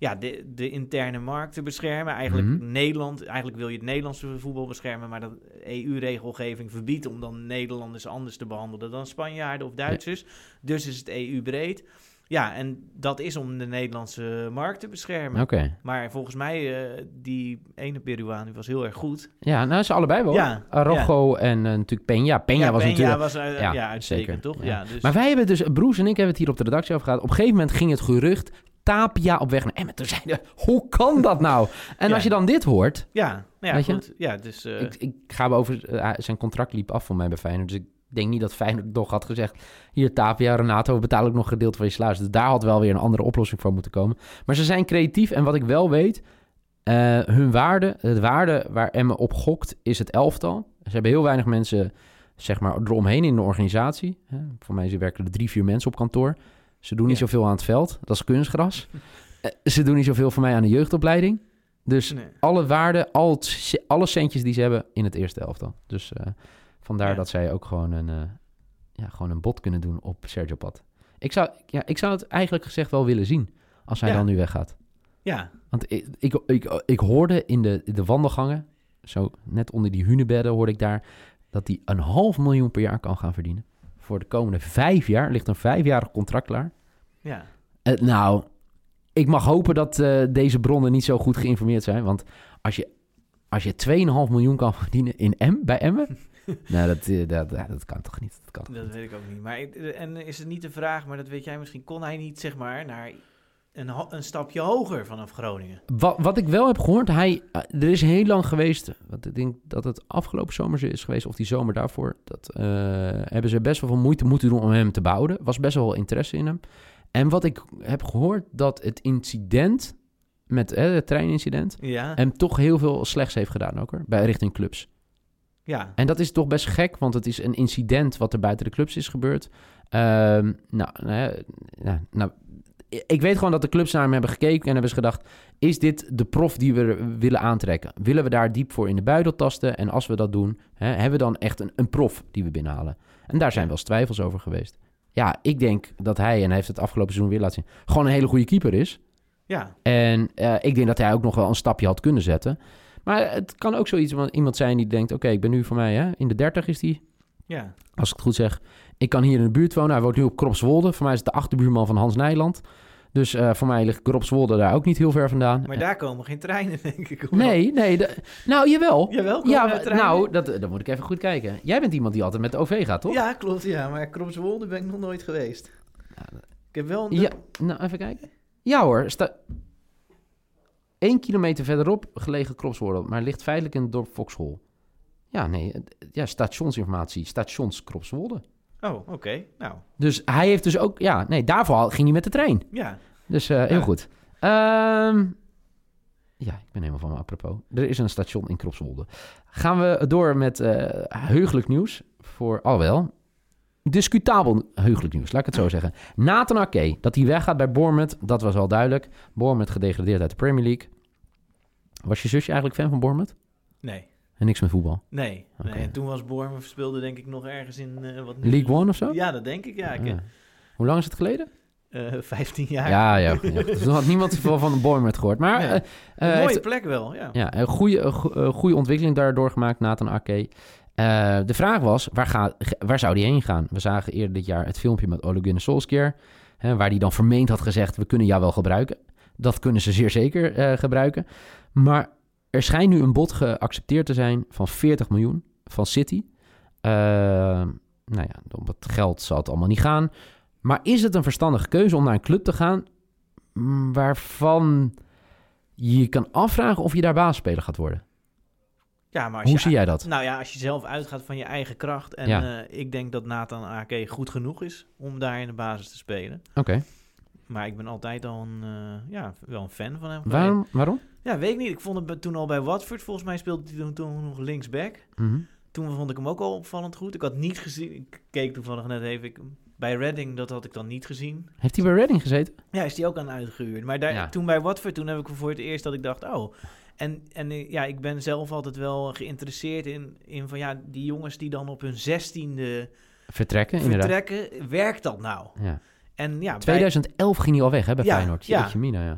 ja, de, de interne markt te beschermen. Eigenlijk Mhm. Nederland, eigenlijk wil je het Nederlandse voetbal beschermen, maar de E U-regelgeving verbiedt om dan Nederlanders anders te behandelen dan Spanjaarden of Duitsers. Dus is het E U-breed. Ja, en dat is om de Nederlandse markt te beschermen. Oké. Maar volgens mij, uh, die ene Peruaan die was heel erg goed. Ja, nou, ze allebei wel. Ja, Araujo en uh, natuurlijk Peña. Peña ja, was Peña natuurlijk... was uh, ja, ja, uitstekend, zeker. toch? Ja. Ja, dus... Maar wij hebben dus... Broes en ik hebben het hier op de redactie over gehad. Op een gegeven moment ging het gerucht... Tapia op weg naar Emmen. Toen zeiden we, hoe kan dat nou? En Ja. als je dan dit hoort... Ja, nou ja, Weet je? goed. Ja, dus... Uh... Ik, ik ga over... Uh, zijn contract liep af voor mij bij Feyenoord. Dus ik denk niet dat Feyenoord nog had gezegd... Hier, Tapia, Renato, we betalen ook nog een gedeelte van je salaris. Dus daar had wel weer een andere oplossing voor moeten komen. Maar ze zijn creatief. En wat ik wel weet... Uh, hun waarde, het waarde waar Emmen op gokt, is het elftal. Ze hebben heel weinig mensen, zeg maar, eromheen in de organisatie. Hè? Voor mij werken er drie, vier mensen op kantoor. Ze doen niet Ja. zoveel aan het veld. Dat is kunstgras. Uh, ze doen niet zoveel voor mij aan de jeugdopleiding. Dus Nee. alle waarden, al het, alle centjes die ze hebben in het eerste elftal. Dus uh, vandaar Ja. dat zij ook gewoon een, uh, ja, gewoon een bod kunnen doen op Sergio Pat. Ik zou, ja, ik zou het eigenlijk gezegd wel willen zien als hij Ja. dan nu weggaat. Ja, Want ik, ik, ik, ik hoorde in de, de wandelgangen, zo net onder die hunebedden hoorde ik daar, dat hij een half miljoen per jaar kan gaan verdienen. Voor de komende vijf jaar, ligt een vijfjarig contract klaar. ja. Uh, nou, ik mag hopen dat uh, deze bronnen niet zo goed geïnformeerd zijn. Want als je, als je twee komma vijf miljoen kan verdienen in M, bij Emmen, nou, dat, uh, dat, dat, dat kan toch niet. Dat kan toch Dat niet. weet ik ook niet. Maar ik- en is het niet de vraag, maar dat weet jij misschien, kon hij niet, zeg maar, naar een, ho- een stapje hoger vanaf Groningen? Wat, wat ik wel heb gehoord, hij, uh, er is heel lang geweest, wat ik denk dat het afgelopen zomer zo is geweest, of die zomer daarvoor, dat uh, hebben ze best wel veel moeite moeten doen om hem te behouden. Was best wel interesse in hem. En wat ik heb gehoord, dat het incident, met eh, het treinincident, Ja, hem toch heel veel slechts heeft gedaan ook hoor, bij richting clubs. ja. En dat is toch best gek, want het is een incident wat er buiten de clubs is gebeurd. Ehm, nou, nou, ja, nou, ik weet gewoon dat de clubs naar hem hebben gekeken en hebben ze gedacht, is dit de prof die we willen aantrekken? Willen we daar diep voor in de buidel tasten? En als we dat doen, hè, hebben we dan echt een, een prof die we binnenhalen? En daar zijn wel eens twijfels over geweest. Ja, ik denk dat hij, en hij heeft het afgelopen seizoen weer laten zien, gewoon een hele goede keeper is. Ja, En uh, ik denk dat hij ook nog wel een stapje had kunnen zetten. Maar het kan ook zoiets van iemand zijn die denkt, oké, okay, ik ben nu voor mij, hè, in de dertig is hij, ja. als ik het goed zeg. Ik kan hier in de buurt wonen. Hij woont nu op Kropswolde. Voor mij is het de achterbuurman van Hans Nijland. Dus uh, voor mij ligt Kropswolde daar ook niet heel ver vandaan. Maar daar komen geen treinen, denk ik. Nee, nee. De, nou, jawel. Jawel, komen Ja, er treinen? nou, dat, dan moet ik even goed kijken. Jij bent iemand die altijd met de O V gaat, toch? Ja, klopt, ja. Maar Kropswolde ben ik nog nooit geweest. Ik heb wel een... Ja, nou, even kijken. Ja hoor. Sta... Eén kilometer verderop gelegen Kropswolde, maar ligt feitelijk in het dorp Foxhol. Ja, nee. Ja, stationsinformatie. Stations Kropswolde. Oh, oké. Okay. Nou, Dus hij heeft dus ook... Ja, nee, daarvoor ging hij met de trein. ja. Dus uh, heel Ja. goed. Um, ja, ik ben helemaal van me apropos. Er is een station in Kropswolde. Gaan we door met uh, heugelijk nieuws. Voor, alhoewel, discutabel heugelijk nieuws, laat ik het zo zeggen. Nathan Ake, dat hij weggaat bij Bournemouth, dat was al duidelijk. Bournemouth gedegradeerd uit de Premier League. Was je zusje eigenlijk fan van Bournemouth? Nee. En niks met voetbal? Nee. Oké. nee. En toen was Bournemouth speelde denk ik nog ergens in... Uh, wat League One of zo? Ja, dat denk ik, ja. Ik, Ah. Hoe lang is het geleden? uh, vijftien jaar. Ja, ja. ja. Toen had niemand veel van Bournemouth gehoord. Maar Ja. uh, uh, Een mooie heeft- plek wel, ja. Ja, een goede, een go- een goede ontwikkeling daardoor gemaakt, Nathan Ake. Uh, de vraag was, waar, ga, waar zou die heen gaan? We zagen eerder dit jaar het filmpje met Ole Gunnar Solskjaer, hè, waar hij dan vermeend had gezegd, we kunnen jou wel gebruiken. Dat kunnen ze zeer zeker uh, gebruiken. Maar er schijnt nu een bod geaccepteerd te zijn van veertig miljoen van City. Uh, nou ja, om het geld zal het allemaal niet gaan. Maar is het een verstandige keuze om naar een club te gaan mm, waarvan je je kan afvragen of je daar basisspeler gaat worden? Ja, maar als Hoe je, zie jij dat? Nou ja, als je zelf uitgaat van je eigen kracht. En Ja. uh, ik denk dat Nathan Ake goed genoeg is om daar in de basis te spelen. Oké. Okay. Maar ik ben altijd al een, uh, ja, wel een fan van hem. Waarom? Waarom? Ja, weet ik niet. Ik vond hem toen al bij Watford. Volgens mij speelde hij toen, toen nog linksback. Mm-hmm. Toen vond ik hem ook al opvallend goed. Ik had niet gezien... Ik keek toevallig net even... Ik, bij Reading, dat had ik dan niet gezien. Heeft hij bij Reading gezeten? Ja, is die ook aan uitgehuurd. Maar daar, Ja. toen bij Watford, toen heb ik voor het eerst dat ik dacht... Oh, en, en ja, ik ben zelf altijd wel geïnteresseerd in, in van... Ja, die jongens die dan op hun zestiende Vertrekken, inderdaad. vertrekken. Werkt dat nou? Ja. En ja, bij- tweeduizend elf ging hij al weg, hè, bij Ja, Feyenoord. ja. Jeetje mina, ja.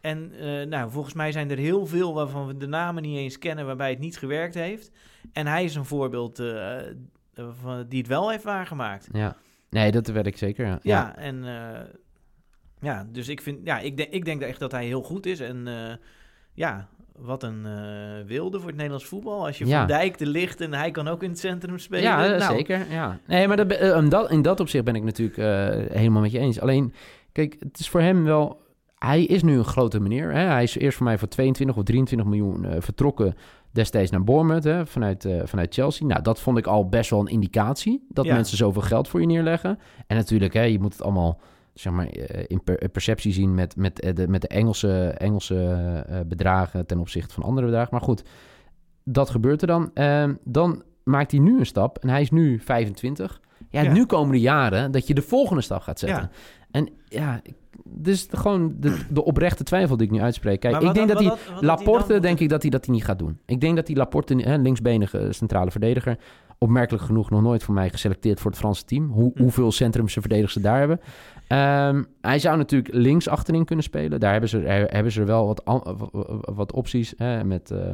En uh, nou, volgens mij zijn er heel veel waarvan we de namen niet eens kennen, waarbij het niet gewerkt heeft. En hij is een voorbeeld uh, van, die het wel heeft waargemaakt. Ja, nee, dat weet ik zeker. Ja, ja, ja. en uh, ja, dus ik vind, ja, ik, de, ik denk echt dat hij heel goed is. En uh, ja, wat een uh, wilde voor het Nederlands voetbal. Als je ja. Van Dijk, De Ligt en hij kan ook in het centrum spelen. Ja, nou. zeker. Ja. Nee, maar dat, uh, dat, in dat opzicht ben ik natuurlijk uh, helemaal met je eens. Alleen, kijk, het is voor hem wel... Hij is nu een grote meneer. Hè? Hij is eerst voor mij voor tweeëntwintig of drieëntwintig miljoen uh, vertrokken destijds naar Bournemouth, hè? Vanuit, uh, vanuit Chelsea. Nou, dat vond ik al best wel een indicatie. Dat ja. mensen zoveel geld voor je neerleggen. En natuurlijk, hè, je moet het allemaal zeg maar, uh, in per- perceptie zien met, met, uh, de, met de Engelse, Engelse uh, bedragen ten opzichte van andere bedragen. Maar goed, dat gebeurt er dan. Uh, dan maakt hij nu een stap en hij is nu vijfentwintig. Ja, ja. Nu komen de jaren dat je de volgende stap gaat zetten. Ja. En ja... Dus gewoon de, de oprechte twijfel die ik nu uitspreek. Kijk, ik denk dan, dat hij... Laporte, hij denk ik dat hij dat hij niet gaat doen. Ik denk dat die Laporte, hè, linksbenige centrale verdediger... opmerkelijk genoeg nog nooit voor mij geselecteerd voor het Franse team. Hoe, hm. Hoeveel centrumse verdedigers ze daar hebben. Um, hij zou natuurlijk links achterin kunnen spelen. Daar hebben ze, hebben ze wel wat, wat opties. Hè, met... Uh,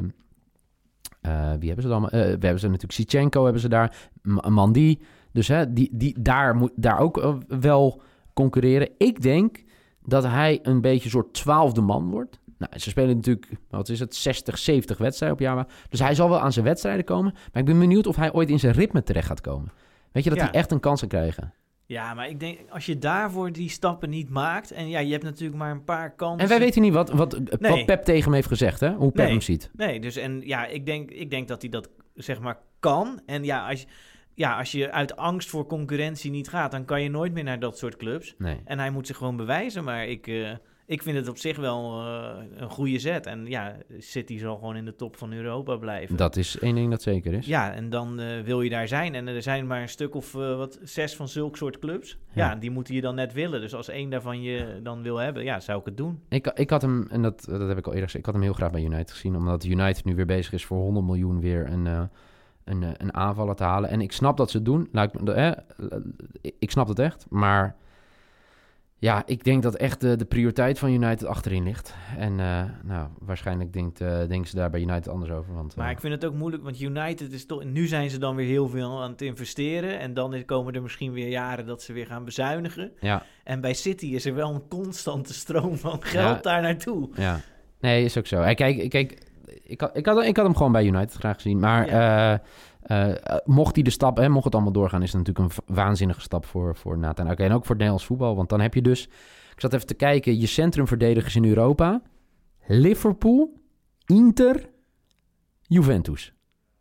uh, wie hebben ze dan? Uh, we hebben ze natuurlijk Zinchenko, hebben ze daar. M- Mandy. Dus hè, die, die, daar moet daar ook uh, wel concurreren. Ik denk... dat hij een beetje een soort twaalfde man wordt. Nou, ze spelen natuurlijk, wat is het, zestig, zeventig wedstrijden op jaar. Dus hij zal wel aan zijn wedstrijden komen. Maar ik ben benieuwd of hij ooit in zijn ritme terecht gaat komen. Weet je, dat ja. hij echt een kans kan krijgen. Ja, maar ik denk, als je daarvoor die stappen niet maakt... en ja, je hebt natuurlijk maar een paar kansen... En wij weten niet wat, wat, nee. wat Pep tegen hem heeft gezegd, hè? Hoe Pep nee. hem ziet. Nee, dus en ja, ik denk, ik denk dat hij dat, zeg maar, kan. En ja, als je... Ja, als je uit angst voor concurrentie niet gaat... dan kan je nooit meer naar dat soort clubs. Nee. En hij moet zich gewoon bewijzen. Maar ik, uh, ik vind het op zich wel uh, een goede zet. En ja, City zal gewoon in de top van Europa blijven. Dat is één ding dat zeker is. Ja, en dan uh, wil je daar zijn. En er zijn maar een stuk of uh, wat zes van zulke soort clubs. Ja. ja, die moeten je dan net willen. Dus als één daarvan je dan wil hebben, ja, zou ik het doen. Ik, ik had hem, en dat, dat heb ik al eerder gezegd... ik had hem heel graag bij United gezien... omdat United nu weer bezig is voor honderd miljoen weer... een uh, Een, een aanvaller te halen. En ik snap dat ze het doen. Nou, ik, eh, ik snap het echt. Maar ja, ik denk dat echt de, de prioriteit van United achterin ligt. En uh, nou, waarschijnlijk denkt, uh, denken ze daar bij United anders over. Want, maar uh, ik vind het ook moeilijk, want United is toch... Nu zijn ze dan weer heel veel aan het investeren. En dan komen er misschien weer jaren dat ze weer gaan bezuinigen. Ja. En bij City is er wel een constante stroom van geld ja. daar naartoe. Ja, nee, is ook zo. Hey, kijk, kijk ik, had, ik, had, ik had hem gewoon bij United graag gezien. Maar ja. uh, uh, mocht hij de stap, hè, mocht het allemaal doorgaan... is het natuurlijk een waanzinnige stap voor, voor Nathan Ake. En ook voor het Nederlands voetbal. Want dan heb je dus... Ik zat even te kijken. Je centrumverdedigers in Europa. Liverpool, Inter, Juventus.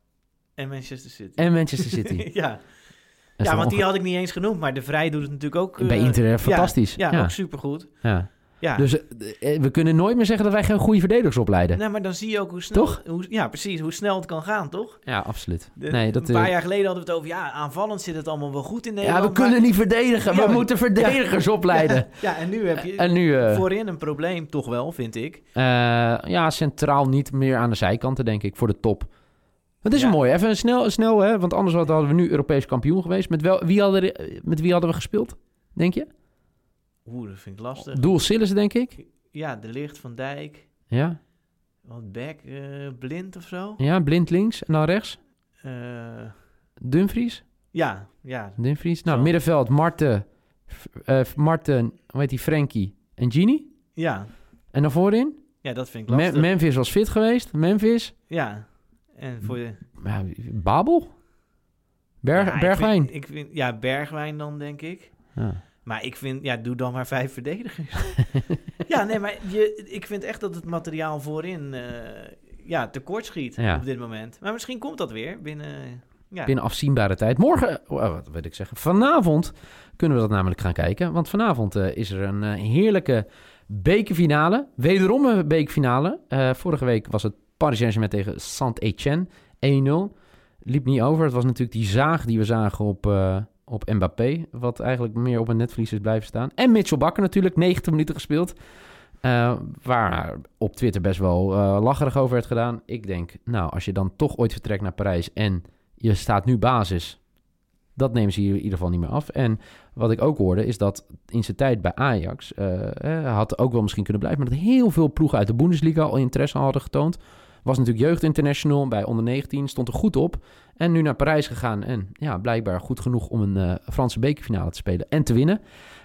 En Manchester City. En Manchester City. ja. Ja, want die had ik niet eens genoemd. Maar De Vrij doet het natuurlijk ook... Uh, bij Inter, fantastisch. Ja, ja, ja. ook supergoed. Ja. Ja. Dus uh, we kunnen nooit meer zeggen dat wij geen goede verdedigers opleiden. Nee, maar dan zie je ook hoe snel... Toch? Hoe, ja, precies. Hoe snel het kan gaan, toch? Ja, absoluut. De, nee, dat, een paar uh, jaar geleden hadden we het over... Ja, aanvallend zit het allemaal wel goed in Nederland. Ja, we kunnen maar... niet verdedigen. Ja, we moeten verdedigers ja, opleiden. Ja, ja, en nu heb je en nu, uh, voorin een probleem, toch wel, vind ik. Uh, ja, centraal niet meer aan de zijkanten, denk ik, voor de top. Het is ja. een mooi. Even snel, snel, hè? Want anders hadden we nu Europees kampioen geweest. Met, wel, wie hadden, met wie hadden we gespeeld, denk je? Oeh, dat vind ik lastig. Doel Sillis, denk ik. Ja, De Ligt, Van Dijk. Ja. Wat Beck, uh, Blind of zo. Ja, Blind links en dan rechts. Uh, Dumfries. Ja, ja. Dumfries. Nou, zo. Middenveld, Marten, uh, Marten, hoe heet die, Frenkie en Gini. Ja. En dan voorin? Ja, dat vind ik lastig. Me- Memphis was fit geweest. Memphis. Ja. En voor de... Ja, Babel? Berg, ja, Bergwijn? Ik vind, ik vind, ja, Bergwijn dan, denk ik. Ja. Maar ik vind, ja, doe dan maar vijf verdedigers. ja, nee, maar je, ik vind echt dat het materiaal voorin uh, ja, tekort schiet ja. op dit moment. Maar misschien komt dat weer binnen... Ja. Binnen afzienbare tijd. Morgen, oh, wat wil ik zeggen? Vanavond kunnen we dat namelijk gaan kijken. Want vanavond uh, is er een uh, heerlijke bekerfinale. Wederom een bekerfinale. Uh, vorige week was het Paris Saint-Germain tegen Saint-Etienne. één nul. Liep niet over. Het was natuurlijk die zaag die we zagen op... Uh, op Mbappé, wat eigenlijk meer op een netvlies is blijven staan. En Mitchell Bakker natuurlijk, negentig minuten gespeeld. Uh, waar op Twitter best wel uh, lacherig over werd gedaan. Ik denk, nou, als je dan toch ooit vertrekt naar Parijs en je staat nu basis, Dat nemen ze hier in ieder geval niet meer af. En wat ik ook hoorde is dat in zijn tijd bij Ajax... Uh, had ook wel misschien kunnen blijven... maar dat heel veel ploegen uit de Bundesliga al interesse hadden getoond. Was natuurlijk jeugdinternational bij onder negentien. Stond er goed op. En nu naar Parijs gegaan. En ja, blijkbaar goed genoeg om een uh, Franse bekerfinale te spelen en te winnen.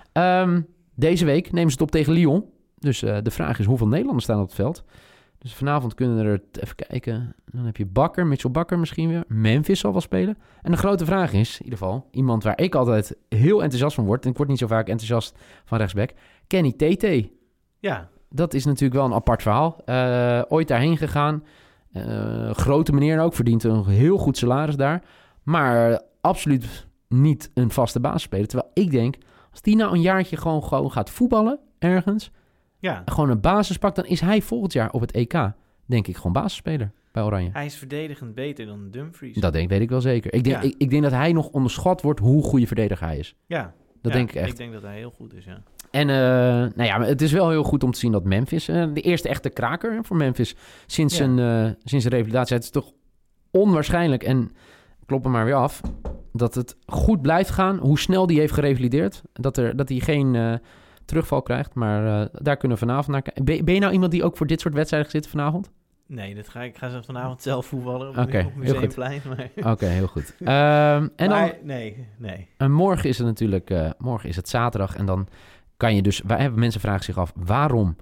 Um, deze week nemen ze het op tegen Lyon. Dus uh, de vraag is hoeveel Nederlanders staan op het veld. Dus vanavond kunnen er, even kijken, dan heb je Bakker, Mitchell Bakker misschien weer. Memphis zal wel spelen. En de grote vraag is, in ieder geval, iemand waar ik altijd heel enthousiast van word. En ik word niet zo vaak enthousiast van rechtsback. Kenny Tete. Ja. Dat is natuurlijk wel een apart verhaal. Uh, ooit daarheen gegaan. Uh, grote meneer ook, verdient een heel goed salaris daar. Maar uh, absoluut niet een vaste basisspeler. Terwijl ik denk, als die nou een jaartje gewoon, gewoon gaat voetballen ergens... Ja. Gewoon een basis pakt, dan is hij volgend jaar op het E K, denk ik, gewoon basisspeler bij Oranje. Hij is verdedigend beter dan Dumfries. Dat denk, weet ik wel zeker. Ik denk, Ja. ik, ik denk dat hij nog onderschat wordt hoe goede verdediger hij is. Ja. Dat Ja, denk ik echt. Ik denk dat hij heel goed is, ja. En uh, nou ja, het is wel heel goed om te zien dat Memphis, uh, de eerste echte kraker voor Memphis sinds, Ja. zijn, uh, sinds zijn revalidatie. Het is toch onwaarschijnlijk, en klop hem maar weer af, dat het goed blijft gaan, hoe snel die heeft gerevalideerd. Dat, er, dat hij geen... Uh, terugval krijgt, maar uh, daar kunnen we vanavond naar kijken. Ben, ben je nou iemand die ook voor dit soort wedstrijden zit vanavond? Nee, dat ga ik, ik ga ze vanavond zelf voetballen op, Okay, op Museumplein. Maar... Oké, okay, heel goed. Um, en maar, dan, nee, nee. En morgen is het natuurlijk, uh, morgen is het zaterdag en dan kan je dus, wij hebben mensen vragen zich af, waarom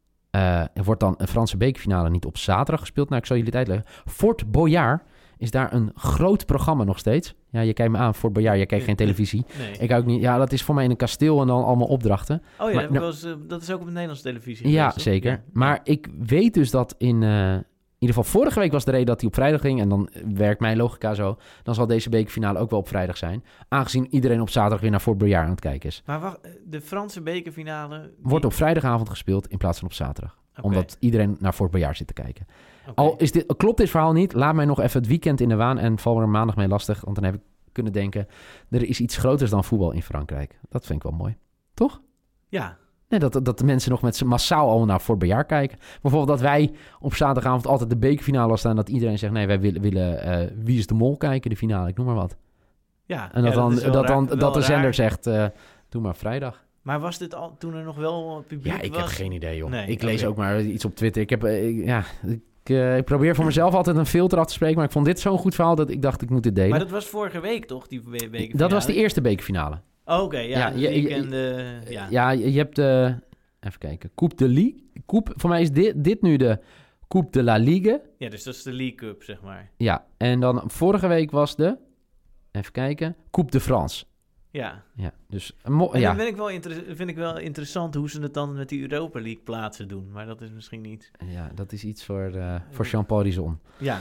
uh, wordt dan een Franse bekerfinale niet op zaterdag gespeeld? Nou, ik zal jullie het uitleggen. Fort Boyard is daar een groot programma nog steeds. Ja, je kijkt me aan, Fort Boyard, je kijkt geen televisie. Nee. Ik ook niet. Ja, dat is voor mij in een kasteel en dan allemaal opdrachten. Oh ja, maar, dat, nou, was, uh, dat is ook op de Nederlandse televisie. Ja, geweest, zeker. Ja. Maar ik weet dus dat in... Uh, in ieder geval vorige week was de reden dat hij op vrijdag ging. En dan werkt mijn logica zo. Dan zal deze bekerfinale ook wel op vrijdag zijn. Aangezien iedereen op zaterdag weer naar Fort Boyard aan het kijken is. Maar wacht, de Franse bekerfinale... Die... Wordt op vrijdagavond gespeeld in plaats van op zaterdag. Okay. Omdat iedereen naar Fort Boyard zit te kijken. Okay. Al is dit, klopt dit verhaal niet, laat mij nog even het weekend in de waan en val er maandag mee lastig. Want dan heb ik kunnen denken, er is iets groters dan voetbal in Frankrijk. Dat vind ik wel mooi. Toch? Ja. Nee, dat, dat de mensen nog met massaal allemaal naar Fort Boyard kijken. Bijvoorbeeld dat wij op zaterdagavond altijd de bekerfinale staan. Dat iedereen zegt, nee, wij willen, willen uh, Wie is de Mol kijken, de finale. Ik noem maar wat. Ja. En dat, ja, dan, dat, dat, dan, raar, dat de zender raar. zegt, uh, doe maar vrijdag. Maar was dit al toen er nog wel publiek was? Ja, ik was? heb geen idee, joh. Nee, ik lees okay. ook maar iets op Twitter. Ik heb, uh, ik, ja... Ik, uh, ik probeer voor mezelf altijd een filter af te spreken, maar ik vond dit zo'n goed verhaal dat ik dacht, ik moet dit delen. Maar dat was vorige week, toch, die bekerfinale? Dat was de eerste bekerfinale. Oh, oké, okay, ja. Ja, ja, je, je, en de, ja. ja, je hebt de... Even kijken. Coupe de Ligue. Coupe, voor mij is dit, dit nu de Coupe de la Ligue. Ja, dus dat is de League Cup, zeg maar. Ja, en dan vorige week was de... Even kijken. Coupe de France. Ja. Ja, dus... Mo- en ja. dan vind ik, wel inter- vind ik wel interessant hoe ze het dan met die Europa League plaatsen doen. Maar dat is misschien niet... Ja, dat is iets voor, uh, voor Jean-Paul Rizon. Ja.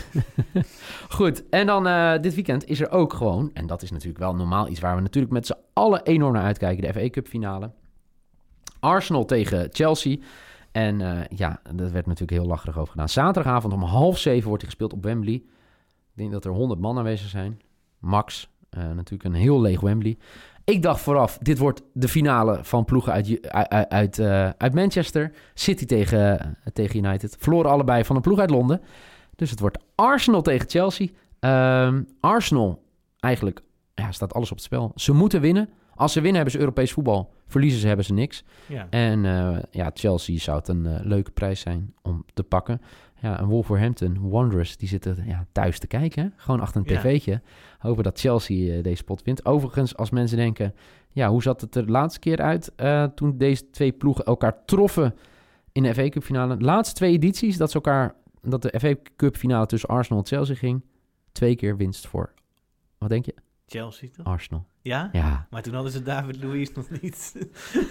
Goed, en dan uh, dit weekend is er ook gewoon... En dat is natuurlijk wel normaal iets waar we natuurlijk met z'n allen enorm naar uitkijken. De F A Cup finale. Arsenal tegen Chelsea. En uh, ja, dat werd natuurlijk heel lacherig over gedaan. Zaterdagavond om half zeven wordt hij gespeeld op Wembley. Ik denk dat er honderd man aanwezig zijn. Max. Uh, natuurlijk een heel leeg Wembley. Ik dacht vooraf, dit wordt de finale van ploegen uit, uit, uit, uh, uit Manchester. City tegen, uh, tegen United. Verloren allebei van een ploeg uit Londen. Dus het wordt Arsenal tegen Chelsea. Um, Arsenal, eigenlijk ja, staat alles op het spel. Ze moeten winnen. Als ze winnen hebben ze Europees voetbal. Verliezen ze hebben ze niks. Ja. En uh, ja, Chelsea zou het een uh, leuke prijs zijn om te pakken. Ja, en Wolverhampton Wanderers, die zitten ja, thuis te kijken. Hè? Gewoon achter een Ja. tv'tje. Hopen dat Chelsea uh, deze pot wint. Overigens, als mensen denken... Ja, hoe zat het er de laatste keer uit? Uh, toen deze twee ploegen elkaar troffen in de F A Cup finale. De laatste twee edities dat, ze elkaar, dat de F A Cup finale tussen Arsenal en Chelsea ging. Twee keer winst voor... Wat denk je? Chelsea, toch? Arsenal. Ja? Ja. Maar toen hadden ze David Luiz nog niet.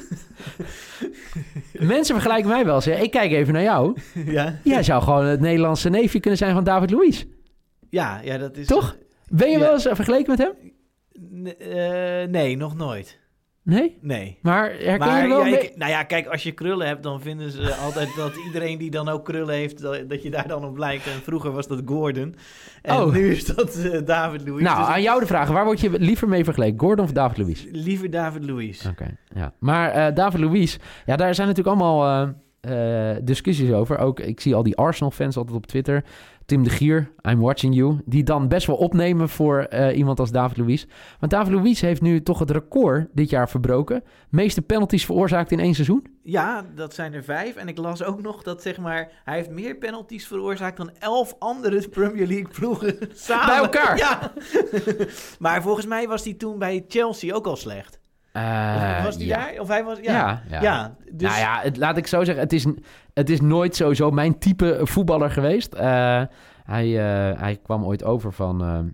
Mensen vergelijken mij wel eens. Hè? Ik kijk even naar jou. Ja? Jij zou gewoon het Nederlandse neefje kunnen zijn van David Luiz. Ja, ja, dat is... Toch? Ben je Ja. wel eens vergeleken met hem? N- uh, nee, nog nooit. Nee? Nee. Maar herken Maar je wel? ja, mee- ik- nou ja, kijk, als je krullen hebt, dan vinden ze altijd dat iedereen die dan ook krullen heeft, dat, dat je daar dan op lijkt. En vroeger was dat Gordon. En Oh. nu is dat uh, David Luiz. Nou, Dus aan jou de vraag. Waar word je liever mee vergeleken? Gordon of David Luiz? liever David Luiz. Oké, ja. Maar uh, David Luiz, ja, daar zijn natuurlijk allemaal uh, uh, discussies over. Ook, ik zie al die Arsenal-fans altijd op Twitter. Tim de Gier, I'm watching you. Die dan best wel opnemen voor uh, iemand als David Luiz. Want David Luiz heeft nu toch het record dit jaar verbroken. Meeste penalties veroorzaakt in één seizoen. Ja, dat zijn er vijf. En ik las ook nog dat zeg maar, hij heeft meer penalties veroorzaakt dan elf andere Premier League ploegen samen. Bij elkaar? Ja. Maar volgens mij was hij toen bij Chelsea ook al slecht. Uh, was hij ja. daar? Of hij was, ja. Ja, ja. ja dus... Nou ja, het, laat ik zo zeggen. Het is, het is nooit sowieso mijn type voetballer geweest. Uh, hij, uh, hij kwam ooit over van... Uh,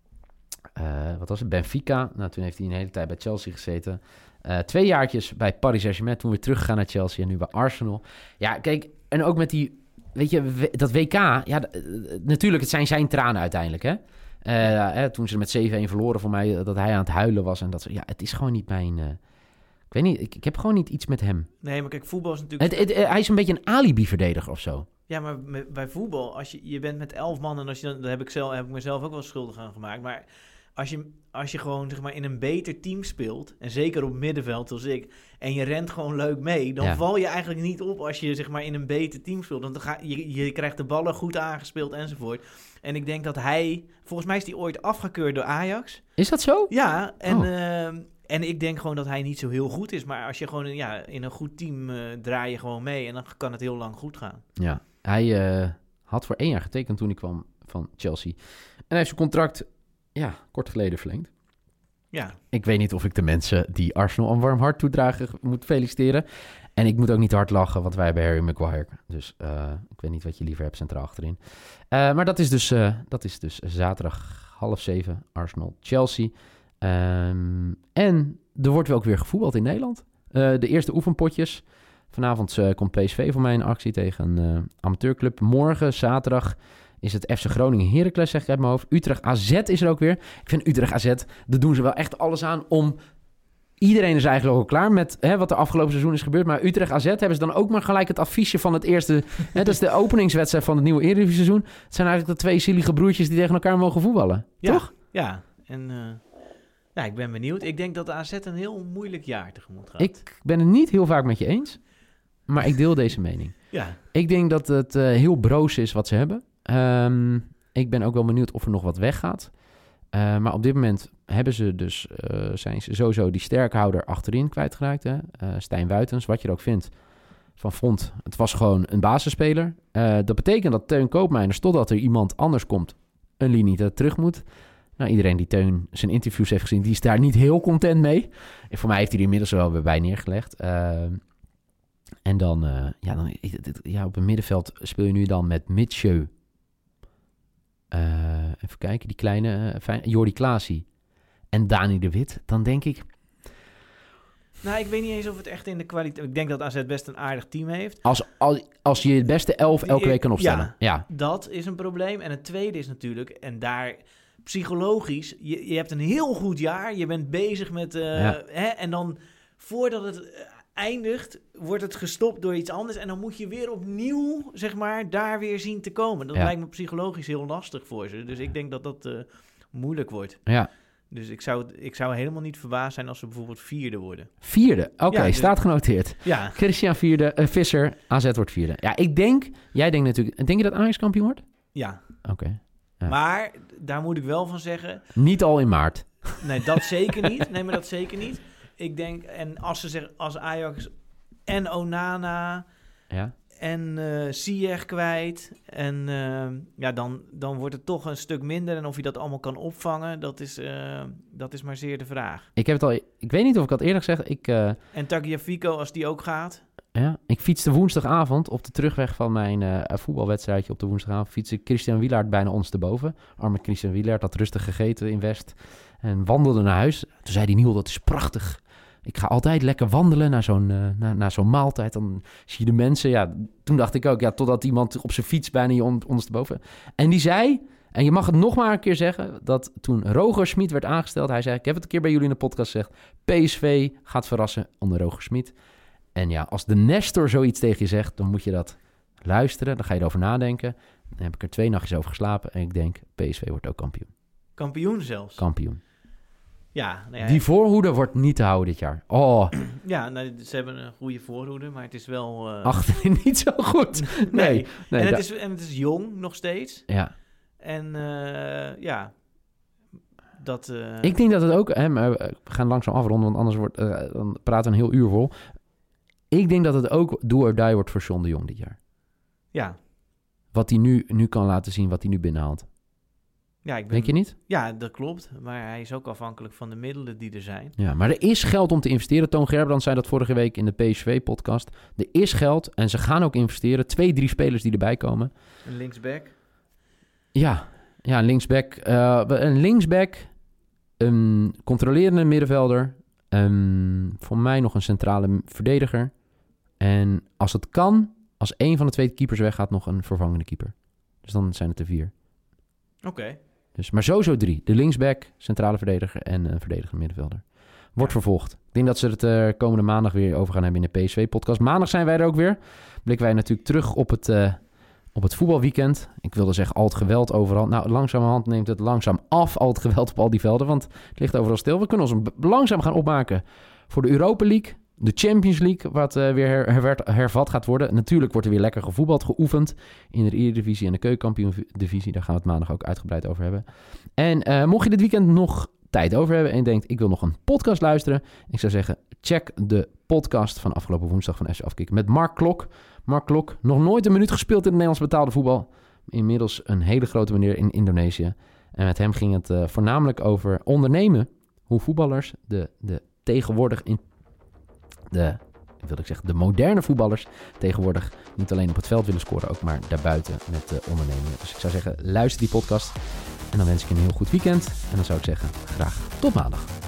uh, wat was het? Benfica. Nou, toen heeft hij een hele tijd bij Chelsea gezeten. Uh, twee jaartjes bij Paris Saint-Germain. Toen weer teruggegaan naar Chelsea en nu bij Arsenal. Ja, kijk, en ook met die... Weet je, dat W K... Ja, natuurlijk, het zijn zijn tranen uiteindelijk, hè. Uh, hè, toen ze met zeven-een verloren voor mij, dat hij aan het huilen was. En dat ja, het is gewoon niet mijn... Uh, ik weet niet, ik, ik heb gewoon niet iets met hem. Nee, maar kijk, voetbal is natuurlijk... Het, het, hij is een beetje een alibi-verdediger of zo. Ja, maar met, bij voetbal, als je, je bent met elf man... en als je dan, daar heb ik, zelf, heb ik mezelf ook wel schuldig aan gemaakt. Maar als je, als je gewoon zeg maar, in een beter team speelt... en zeker op middenveld als ik... en je rent gewoon leuk mee... dan ja. val je eigenlijk niet op als je zeg maar, in een beter team speelt. Want dan ga, je, je krijgt de ballen goed aangespeeld enzovoort. En ik denk dat hij... Volgens mij is hij ooit afgekeurd door Ajax. Is dat zo? Ja, en... Oh. Uh, En ik denk gewoon dat hij niet zo heel goed is. Maar als je gewoon ja, in een goed team uh, draai je gewoon mee. En dan kan het heel lang goed gaan. Ja, hij uh, had voor één jaar getekend toen hij kwam van Chelsea. En hij heeft zijn contract ja, kort geleden verlengd. Ja. Ik weet niet of ik de mensen die Arsenal een warm hart toedragen moet feliciteren. En ik moet ook niet hard lachen, want wij hebben Harry Maguire. Dus uh, ik weet niet wat je liever hebt centraal achterin. Uh, maar dat is, dus, uh, dat is dus zaterdag half zeven Arsenal-Chelsea. Um, en er wordt wel ook weer gevoetbald in Nederland. Uh, de eerste oefenpotjes. Vanavond uh, komt P S V voor mij in actie tegen een uh, amateurclub. Morgen, zaterdag, is het F C Groningen Heracles, zeg ik uit mijn hoofd. Utrecht A Z is er ook weer. Ik vind Utrecht A Z, daar doen ze wel echt alles aan om... Iedereen is eigenlijk al klaar met hè, wat er afgelopen seizoen is gebeurd. Maar Utrecht A Z hebben ze dan ook maar gelijk het affiche van het eerste... Hè, dat is de openingswedstrijd van het nieuwe Eredivisie-seizoen. Het zijn eigenlijk de twee zielige broertjes die tegen elkaar mogen voetballen. Ja, toch? Ja, en... Uh... Ja, ik ben benieuwd. Ik denk dat de A Z een heel moeilijk jaar tegemoet gaat. Ik ben het niet heel vaak met je eens, maar ik deel deze mening. Ja. Ik denk dat het uh, heel broos is wat ze hebben. Um, ik ben ook wel benieuwd of er nog wat weggaat. Uh, maar op dit moment hebben ze dus, uh, zijn ze sowieso die sterkhouder achterin kwijtgeraakt. Hè? Uh, Stijn Wuitens, wat je er ook vindt van vond. Het was gewoon een basisspeler. Uh, dat betekent dat Teun Koopmeiners, totdat er iemand anders komt, een linie terug moet. Nou, iedereen die Teun zijn interviews heeft gezien, die is daar niet heel content mee. En voor mij heeft hij er inmiddels wel weer bij neergelegd. Uh, en dan, uh, ja, dan ja, op het middenveld speel je nu dan met Mitchell. Uh, even kijken, die kleine, uh, fijn, Jordi Klaasie en Dani de Wit. Dan denk ik... Nou, ik weet niet eens of het echt in de kwaliteit... Ik denk dat A Z best een aardig team heeft. Als, als, als je het beste elf elke week kan opstellen. Ja, ja, dat is een probleem. En het tweede is natuurlijk, en daar... Psychologisch, je, je hebt een heel goed jaar. Je bent bezig met... Uh, ja. hè, en dan, voordat het uh, eindigt, wordt het gestopt door iets anders. En dan moet je weer opnieuw, zeg maar, daar weer zien te komen. Dat ja. lijkt me psychologisch heel lastig voor ze. Dus ik denk dat dat uh, moeilijk wordt. Ja. Dus ik zou, ik zou helemaal niet verbaasd zijn als ze bijvoorbeeld vierde worden. Vierde? Oké, okay, ja, dus, staat genoteerd. Ja. Christian vierde, uh, Visser, A Z wordt vierde. Ja, ik denk... Jij denkt natuurlijk... Denk je dat Ajax kampioen wordt? Ja. Oké. Okay. Ja. Maar daar moet ik wel van zeggen... Niet al in maart. Nee, dat zeker niet. Nee, maar dat zeker niet. Ik denk, en als ze zeggen, als Ajax en Onana ja. en uh, Ziyech kwijt... en uh, ja, dan, dan wordt het toch een stuk minder. En of je dat allemaal kan opvangen, dat is, uh, dat is maar zeer de vraag. Ik heb het al... Ik weet niet of ik had eerder gezegd. Ik, uh, en Tagliafico, als die ook gaat... Ja, ik fietste woensdagavond op de terugweg van mijn uh, voetbalwedstrijdje op de woensdagavond. Fietste Christian Wielaert bijna ons te boven. Arme Christian Wielaert had rustig gegeten in West en wandelde naar huis. Toen zei hij, Niel, dat is prachtig. Ik ga altijd lekker wandelen naar zo'n, uh, naar, naar zo'n maaltijd. Dan zie je de mensen. Ja, toen dacht ik ook, ja, totdat iemand op zijn fiets bijna je on, ondersteboven. En die zei, en je mag het nog maar een keer zeggen, dat toen Roger Smit werd aangesteld, hij zei, ik heb het een keer bij jullie in de podcast gezegd, P S V gaat verrassen onder Roger Smit. En ja, als de Nestor zoiets tegen je zegt, dan moet je dat luisteren. Dan ga je erover nadenken. Dan heb ik er twee nachtjes over geslapen. En ik denk, P S V wordt ook kampioen. Kampioen zelfs? Kampioen. Ja, nou ja, Die voorhoede wordt niet te houden dit jaar. Oh, ja nou, ze hebben een goede voorhoede, maar het is wel... Uh... achterin niet zo goed. Nee, nee. nee en, het da- is, en het is jong nog steeds. Ja. En uh, ja, dat... Uh... Ik denk dat het ook... Hè, maar we gaan langzaam afronden, want anders wordt, uh, dan praten we een heel uur vol. Ik denk dat het ook do or die wordt voor John de Jong dit jaar. Ja. Wat hij nu, nu kan laten zien, wat hij nu binnenhaalt. Ja, ik ben... Denk je niet? Ja, dat klopt. Maar hij is ook afhankelijk van de middelen die er zijn. Ja, maar er is geld om te investeren. Toon Gerbrand zei dat vorige week in de P S V-podcast. Er is geld en ze gaan ook investeren. Twee, drie spelers die erbij komen. Een linksback. Ja, ja een linksback. Uh, een linksback, een controlerende middenvelder. Um, voor mij nog een centrale verdediger. En als het kan, als één van de twee keepers weggaat, nog een vervangende keeper. Dus dan zijn het er vier. Oké. Okay. Dus, maar sowieso drie. De linksback, centrale verdediger en een verdedigende middenvelder. Wordt ja. vervolgd. Ik denk dat ze het uh, komende maandag weer over gaan hebben in de P S V-podcast. Maandag zijn wij er ook weer. Blikken wij natuurlijk terug op het, uh, op het voetbalweekend. Ik wilde zeggen, al het geweld overal. Nou, langzamerhand neemt het langzaam af, al het geweld op al die velden. Want het ligt overal stil. We kunnen ons b- langzaam gaan opmaken voor de Europa League. De Champions League, wat uh, weer her- her- hervat gaat worden. Natuurlijk wordt er weer lekker gevoetbald, geoefend in de Eredivisie en de Keukenkampioen-divisie. Daar gaan we het maandag ook uitgebreid over hebben. En uh, mocht je dit weekend nog tijd over hebben en denkt, ik wil nog een podcast luisteren. Ik zou zeggen, check de podcast van afgelopen woensdag van F C Afkikken met Mark Klok. Mark Klok, nog nooit een minuut gespeeld in het Nederlands betaalde voetbal. Inmiddels een hele grote meneer in Indonesië. En met hem ging het uh, voornamelijk over ondernemen. Hoe voetballers de, de tegenwoordig in de, wil ik zeggen, de moderne voetballers tegenwoordig niet alleen op het veld willen scoren, ook maar daarbuiten met uh, ondernemen. Dus ik zou zeggen, luister die podcast. En dan wens ik je een heel goed weekend. En dan zou ik zeggen, graag tot maandag.